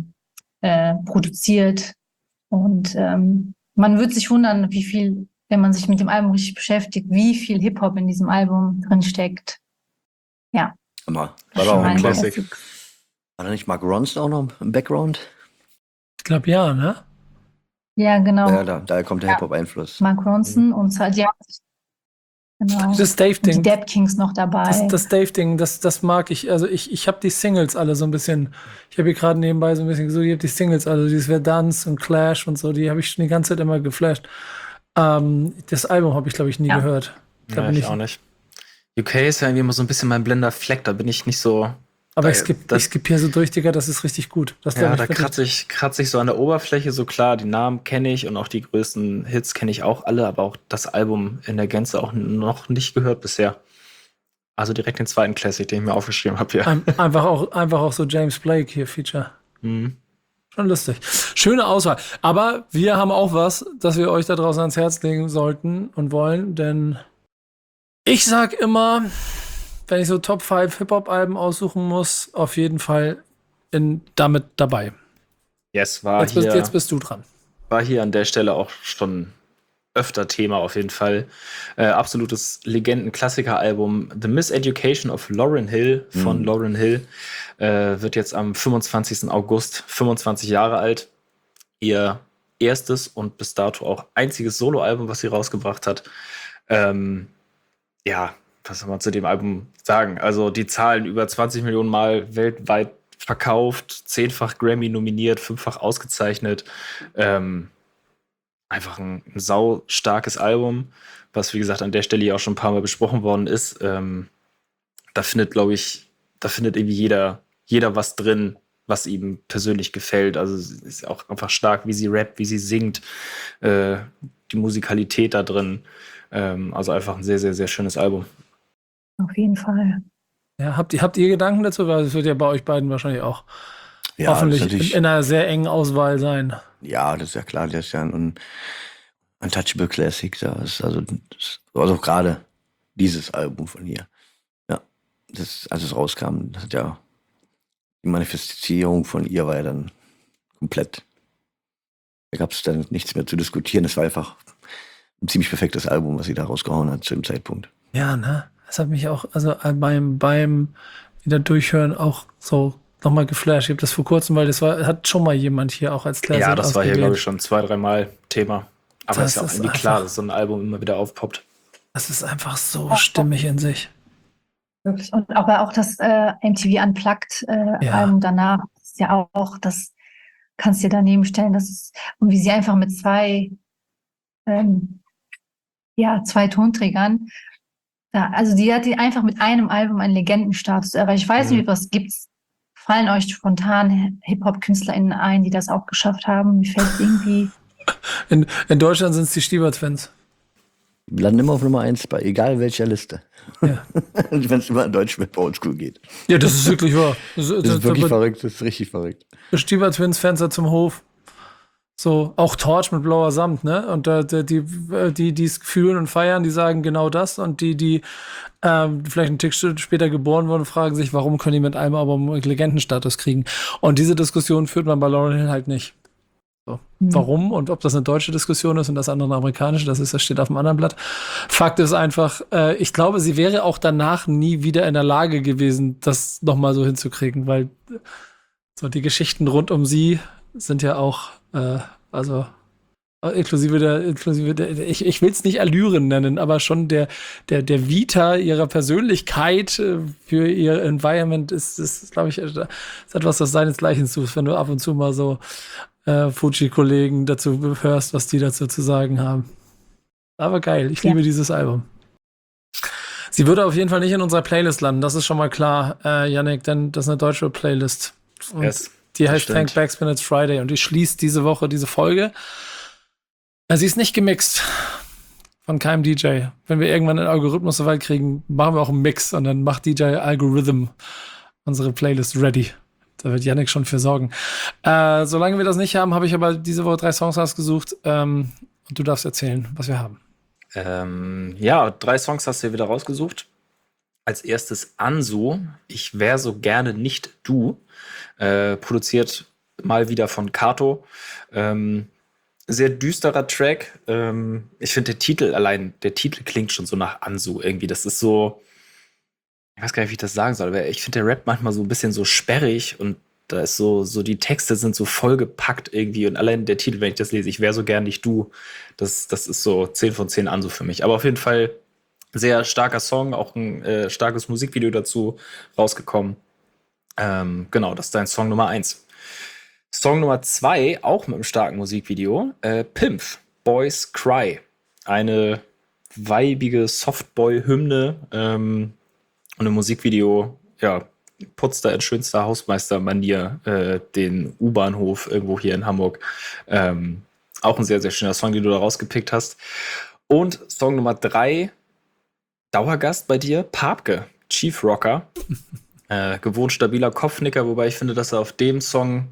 Speaker 5: produziert. Und man wird sich wundern, wie viel, wenn man sich mit dem Album richtig beschäftigt, wie viel Hip-Hop in diesem Album drin steckt. Ja.
Speaker 6: War da auch ein
Speaker 4: Classic.
Speaker 6: War da nicht Mark Ronson auch noch im Background?
Speaker 3: Ich glaube, ja, ne?
Speaker 5: Ja, genau.
Speaker 6: Ja, daher kommt der Hip-Hop-Einfluss.
Speaker 5: Mark Ronson und ja, genau.
Speaker 3: Das Dave-Ding.
Speaker 5: Die Dap Kings noch dabei.
Speaker 3: Das Dave-Ding, das mag ich. Also ich habe die Singles alle so ein bisschen, ich habe hier gerade nebenbei so ein bisschen gesucht, ich habe die Singles, also dieses Verdance und Clash und so, die habe ich schon die ganze Zeit immer geflasht. Das Album habe ich, glaube ich, nie gehört. Da bin
Speaker 4: ich auch nicht. UK ist ja irgendwie immer so ein bisschen mein blinder Fleck, da bin ich nicht so.
Speaker 3: Aber ich skippe hier so durch, Digga, das ist richtig gut. Das
Speaker 4: ja, da kratze ich so an der Oberfläche, so klar, die Namen kenne ich und auch die größten Hits kenne ich auch alle, aber auch das Album in der Gänze auch noch nicht gehört bisher. Also direkt den zweiten Classic, den ich mir aufgeschrieben habe hier.
Speaker 3: Einfach auch so James Blake hier, Feature.
Speaker 4: Mhm.
Speaker 3: Schon lustig. Schöne Auswahl. Aber wir haben auch was, das wir euch da draußen ans Herz legen sollten und wollen, denn ich sag immer, wenn ich so Top 5 Hip-Hop-Alben aussuchen muss, auf jeden Fall damit dabei.
Speaker 4: Yes,
Speaker 3: jetzt bist du dran.
Speaker 4: War hier an der Stelle auch schon öfter Thema auf jeden Fall. Absolutes Legenden-Klassiker-Album The Miseducation of Lauryn Hill von Lauryn Hill wird jetzt am 25. August 25 Jahre alt. Ihr erstes und bis dato auch einziges Soloalbum, was sie rausgebracht hat. Ja, was soll man zu dem Album sagen? Also die Zahlen über 20 Millionen Mal weltweit verkauft, 10-fach Grammy nominiert, 5-fach ausgezeichnet. Einfach ein sau starkes Album, was wie gesagt an der Stelle ja auch schon ein paar Mal besprochen worden ist. Da findet irgendwie jeder was drin, was ihm persönlich gefällt. Also es ist auch einfach stark, wie sie rappt, wie sie singt, die Musikalität da drin. Also einfach ein sehr, sehr, sehr schönes Album.
Speaker 5: Auf jeden Fall.
Speaker 3: Ja, habt ihr Gedanken dazu? Weil es wird ja bei euch beiden wahrscheinlich auch hoffentlich in einer sehr engen Auswahl sein.
Speaker 6: Ja, das ist ja klar, das ist ja ein Untouchable Classic. Also gerade dieses Album von ihr. Ja, als es rauskam, das hat ja die Manifestierung von ihr war ja dann komplett. Da gab es dann nichts mehr zu diskutieren. Es war einfach ein ziemlich perfektes Album, was sie da rausgehauen hat zu dem Zeitpunkt.
Speaker 3: Ja, ne? Das hat mich auch, also beim wieder durchhören auch so nochmal geflasht. Ich habe das vor kurzem, weil hat schon mal jemand hier auch als Classic.
Speaker 4: Ja, das war hier, glaube ich, schon 2-3 Mal Thema. Aber es ist ja auch irgendwie
Speaker 3: einfach
Speaker 4: klar, dass so ein Album immer wieder aufpoppt.
Speaker 3: Das ist einfach so stimmig in sich.
Speaker 5: Wirklich. Und aber auch das MTV Unplugged Album danach ist ja auch, das kannst du dir daneben stellen, und wie sie einfach mit zwei Tonträgern, also die hat einfach mit einem Album einen Legendenstatus erreicht. Ich weiß nicht, was gibt's. Fallen euch spontan Hip-Hop-KünstlerInnen ein, die das auch geschafft haben? Mir fällt irgendwie.
Speaker 3: In Deutschland sind es die Stieber-Twins.
Speaker 6: Die landen immer auf Nummer 1 bei egal welcher Liste.
Speaker 3: Ja.
Speaker 6: Wenn es immer in Deutsch mit Oldschool geht.
Speaker 3: Ja, das ist wirklich wahr.
Speaker 6: Das ist wirklich verrückt, das ist richtig verrückt.
Speaker 3: Stieber-Twins, Fenster zum Hof. So, auch Torch mit blauer Samt, ne? Und die es fühlen und feiern, die sagen genau das. Und die vielleicht einen Tick später geboren wurden, fragen sich, warum können die mit einem Album Legendenstatus kriegen? Und diese Diskussion führt man bei Lauryn Hill halt nicht. So. Warum und ob das eine deutsche Diskussion ist und das andere eine amerikanische, das steht auf dem anderen Blatt. Fakt ist einfach, ich glaube, sie wäre auch danach nie wieder in der Lage gewesen, das nochmal so hinzukriegen, weil so die Geschichten rund um sie sind ja auch, Inklusive der ich will es nicht Allüren nennen, aber schon der Vita ihrer Persönlichkeit für ihr Environment ist glaube ich, ist etwas, das seinesgleichen sucht, wenn du ab und zu mal so Fuji-Kollegen dazu hörst, was die dazu zu sagen haben. Aber geil, ich liebe dieses Album. Sie würde auf jeden Fall nicht in unserer Playlist landen, das ist schon mal klar, Yannick, denn das ist eine deutsche Playlist. Und die heißt Thank Backspin It's Friday und die schließt diese Woche diese Folge. Sie ist nicht gemixt von keinem DJ. Wenn wir irgendwann einen Algorithmus so weit kriegen, machen wir auch einen Mix und dann macht DJ Algorithm unsere Playlist ready. Da wird Yannick schon für sorgen. Solange wir das nicht haben, habe ich aber diese Woche 3 Songs ausgesucht und du darfst erzählen, was wir haben.
Speaker 4: 3 Songs hast du hier wieder rausgesucht. Als erstes Ansu, Ich wär so gerne nicht du, produziert mal wieder von Kato. Sehr düsterer Track. Ich finde der Titel klingt schon so nach Ansu irgendwie. Das ist so, ich weiß gar nicht, wie ich das sagen soll, aber ich finde der Rap manchmal so ein bisschen so sperrig und da ist so die Texte sind so vollgepackt irgendwie und allein der Titel, wenn ich das lese, Ich wär so gern nicht du, das ist so 10 von 10 Ansu für mich. Aber auf jeden Fall sehr starker Song, auch ein starkes Musikvideo dazu rausgekommen. Genau, das ist dein Song Nummer 1. Song Nummer 2, auch mit einem starken Musikvideo, Pimpf, Boys Cry. Eine weibige Softboy-Hymne und im Musikvideo, putzt da in schönster Hausmeister-Manier den U-Bahnhof irgendwo hier in Hamburg. Auch ein sehr, sehr schöner Song, den du da rausgepickt hast. Und Song Nummer 3, Dauergast bei dir, Papke, Chief Rocker. Gewohnt stabiler Kopfnicker, wobei ich finde, dass er auf dem Song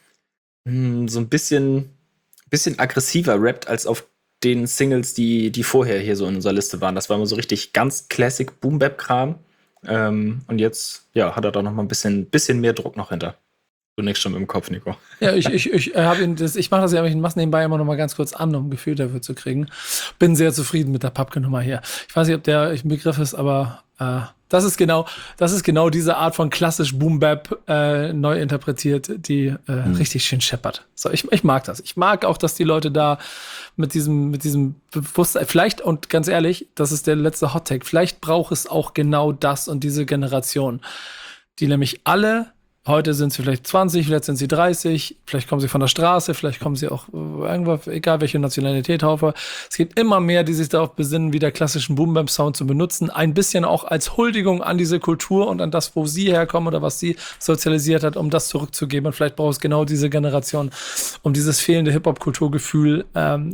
Speaker 4: so ein bisschen aggressiver rappt als auf den Singles, die vorher hier so in unserer Liste waren. Das war immer so richtig ganz Classic Boom-Bap-Kram. Und jetzt, hat er da noch mal ein bisschen mehr Druck noch hinter. Du nickst schon mit dem Kopf, Nico. Ja, ich mache das ja, ich mache nebenbei immer noch mal ganz kurz an, um ein Gefühl dafür zu kriegen. Bin sehr zufrieden mit der Papke-Nummer hier. Ich weiß nicht, ob der ein Begriff ist, aber das ist genau diese Art von klassisch Boom-Bap neu interpretiert, die richtig schön scheppert. So, ich mag das. Ich mag auch, dass die Leute da mit diesem Bewusstsein, vielleicht, und ganz ehrlich, das ist der letzte Hot-Take, vielleicht braucht es auch genau das und diese Generation, die nämlich alle, heute sind sie vielleicht 20, vielleicht sind sie 30, vielleicht kommen sie von der Straße, vielleicht kommen sie auch irgendwo, egal welche Nationalität, Haufe. Es gibt immer mehr, die sich darauf besinnen, wieder klassischen Boom-Bap-Sound zu benutzen. Ein bisschen auch als Huldigung an diese Kultur und an das, wo sie herkommen oder was sie sozialisiert hat, um das zurückzugeben. Und vielleicht braucht es genau diese Generation, um dieses fehlende Hip-Hop-Kulturgefühl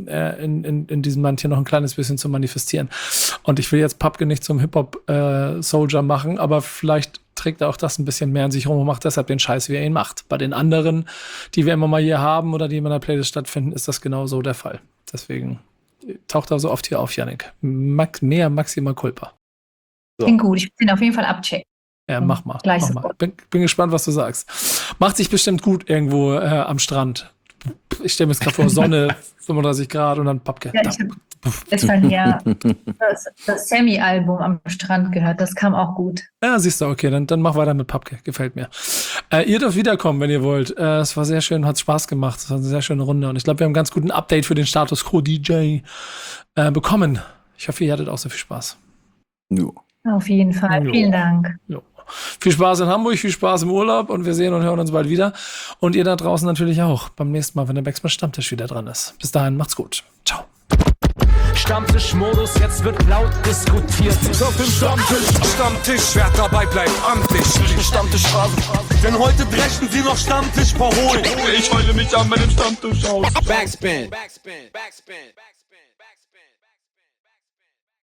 Speaker 4: in diesem Land hier noch ein kleines bisschen zu manifestieren. Und ich will jetzt Papke nicht zum Hip-Hop-Soldier machen, aber vielleicht trägt er auch das ein bisschen mehr in sich rum und macht deshalb den Scheiß, wie er ihn macht. Bei den anderen, die wir immer mal hier haben oder die in meiner Playlist stattfinden, ist das genau so der Fall. Deswegen taucht er so oft hier auf, Yannick. Mehr Maxima Culpa.
Speaker 5: So. Klingt gut, ich will ihn auf jeden Fall abchecken.
Speaker 3: Ja, mach mal. Bin gespannt, was du sagst. Macht sich bestimmt gut irgendwo am Strand. Ich stelle mir jetzt gerade vor, Sonne, 35 Grad und dann Papke.
Speaker 5: Ja, gestern das Sammy-Album am Strand gehört, das kam auch gut.
Speaker 3: Ja, siehst du, okay, dann mach weiter mit Papke, gefällt mir. Ihr dürft wiederkommen, wenn ihr wollt. Es war sehr schön, hat Spaß gemacht, es war eine sehr schöne Runde und ich glaube, wir haben einen ganz guten Update für den Status Quo DJ bekommen. Ich hoffe, ihr hattet auch so viel Spaß.
Speaker 6: Jo.
Speaker 5: Auf jeden Fall, vielen Dank.
Speaker 3: Jo. Viel Spaß in Hamburg, viel Spaß im Urlaub und wir sehen und hören uns bald wieder. Und ihr da draußen natürlich auch beim nächsten Mal, wenn der Backspin Stammtisch wieder dran ist. Bis dahin, macht's gut. Ciao.
Speaker 1: Stammtischmodus, jetzt wird laut diskutiert.
Speaker 2: Auf dem Stammtisch, wer dabei bleibt, amtlich. Stammtischphase, denn heute brechen sie noch Stammtisch verholen. Ich heule mich an meinem Stammtisch aus.
Speaker 7: Backspin.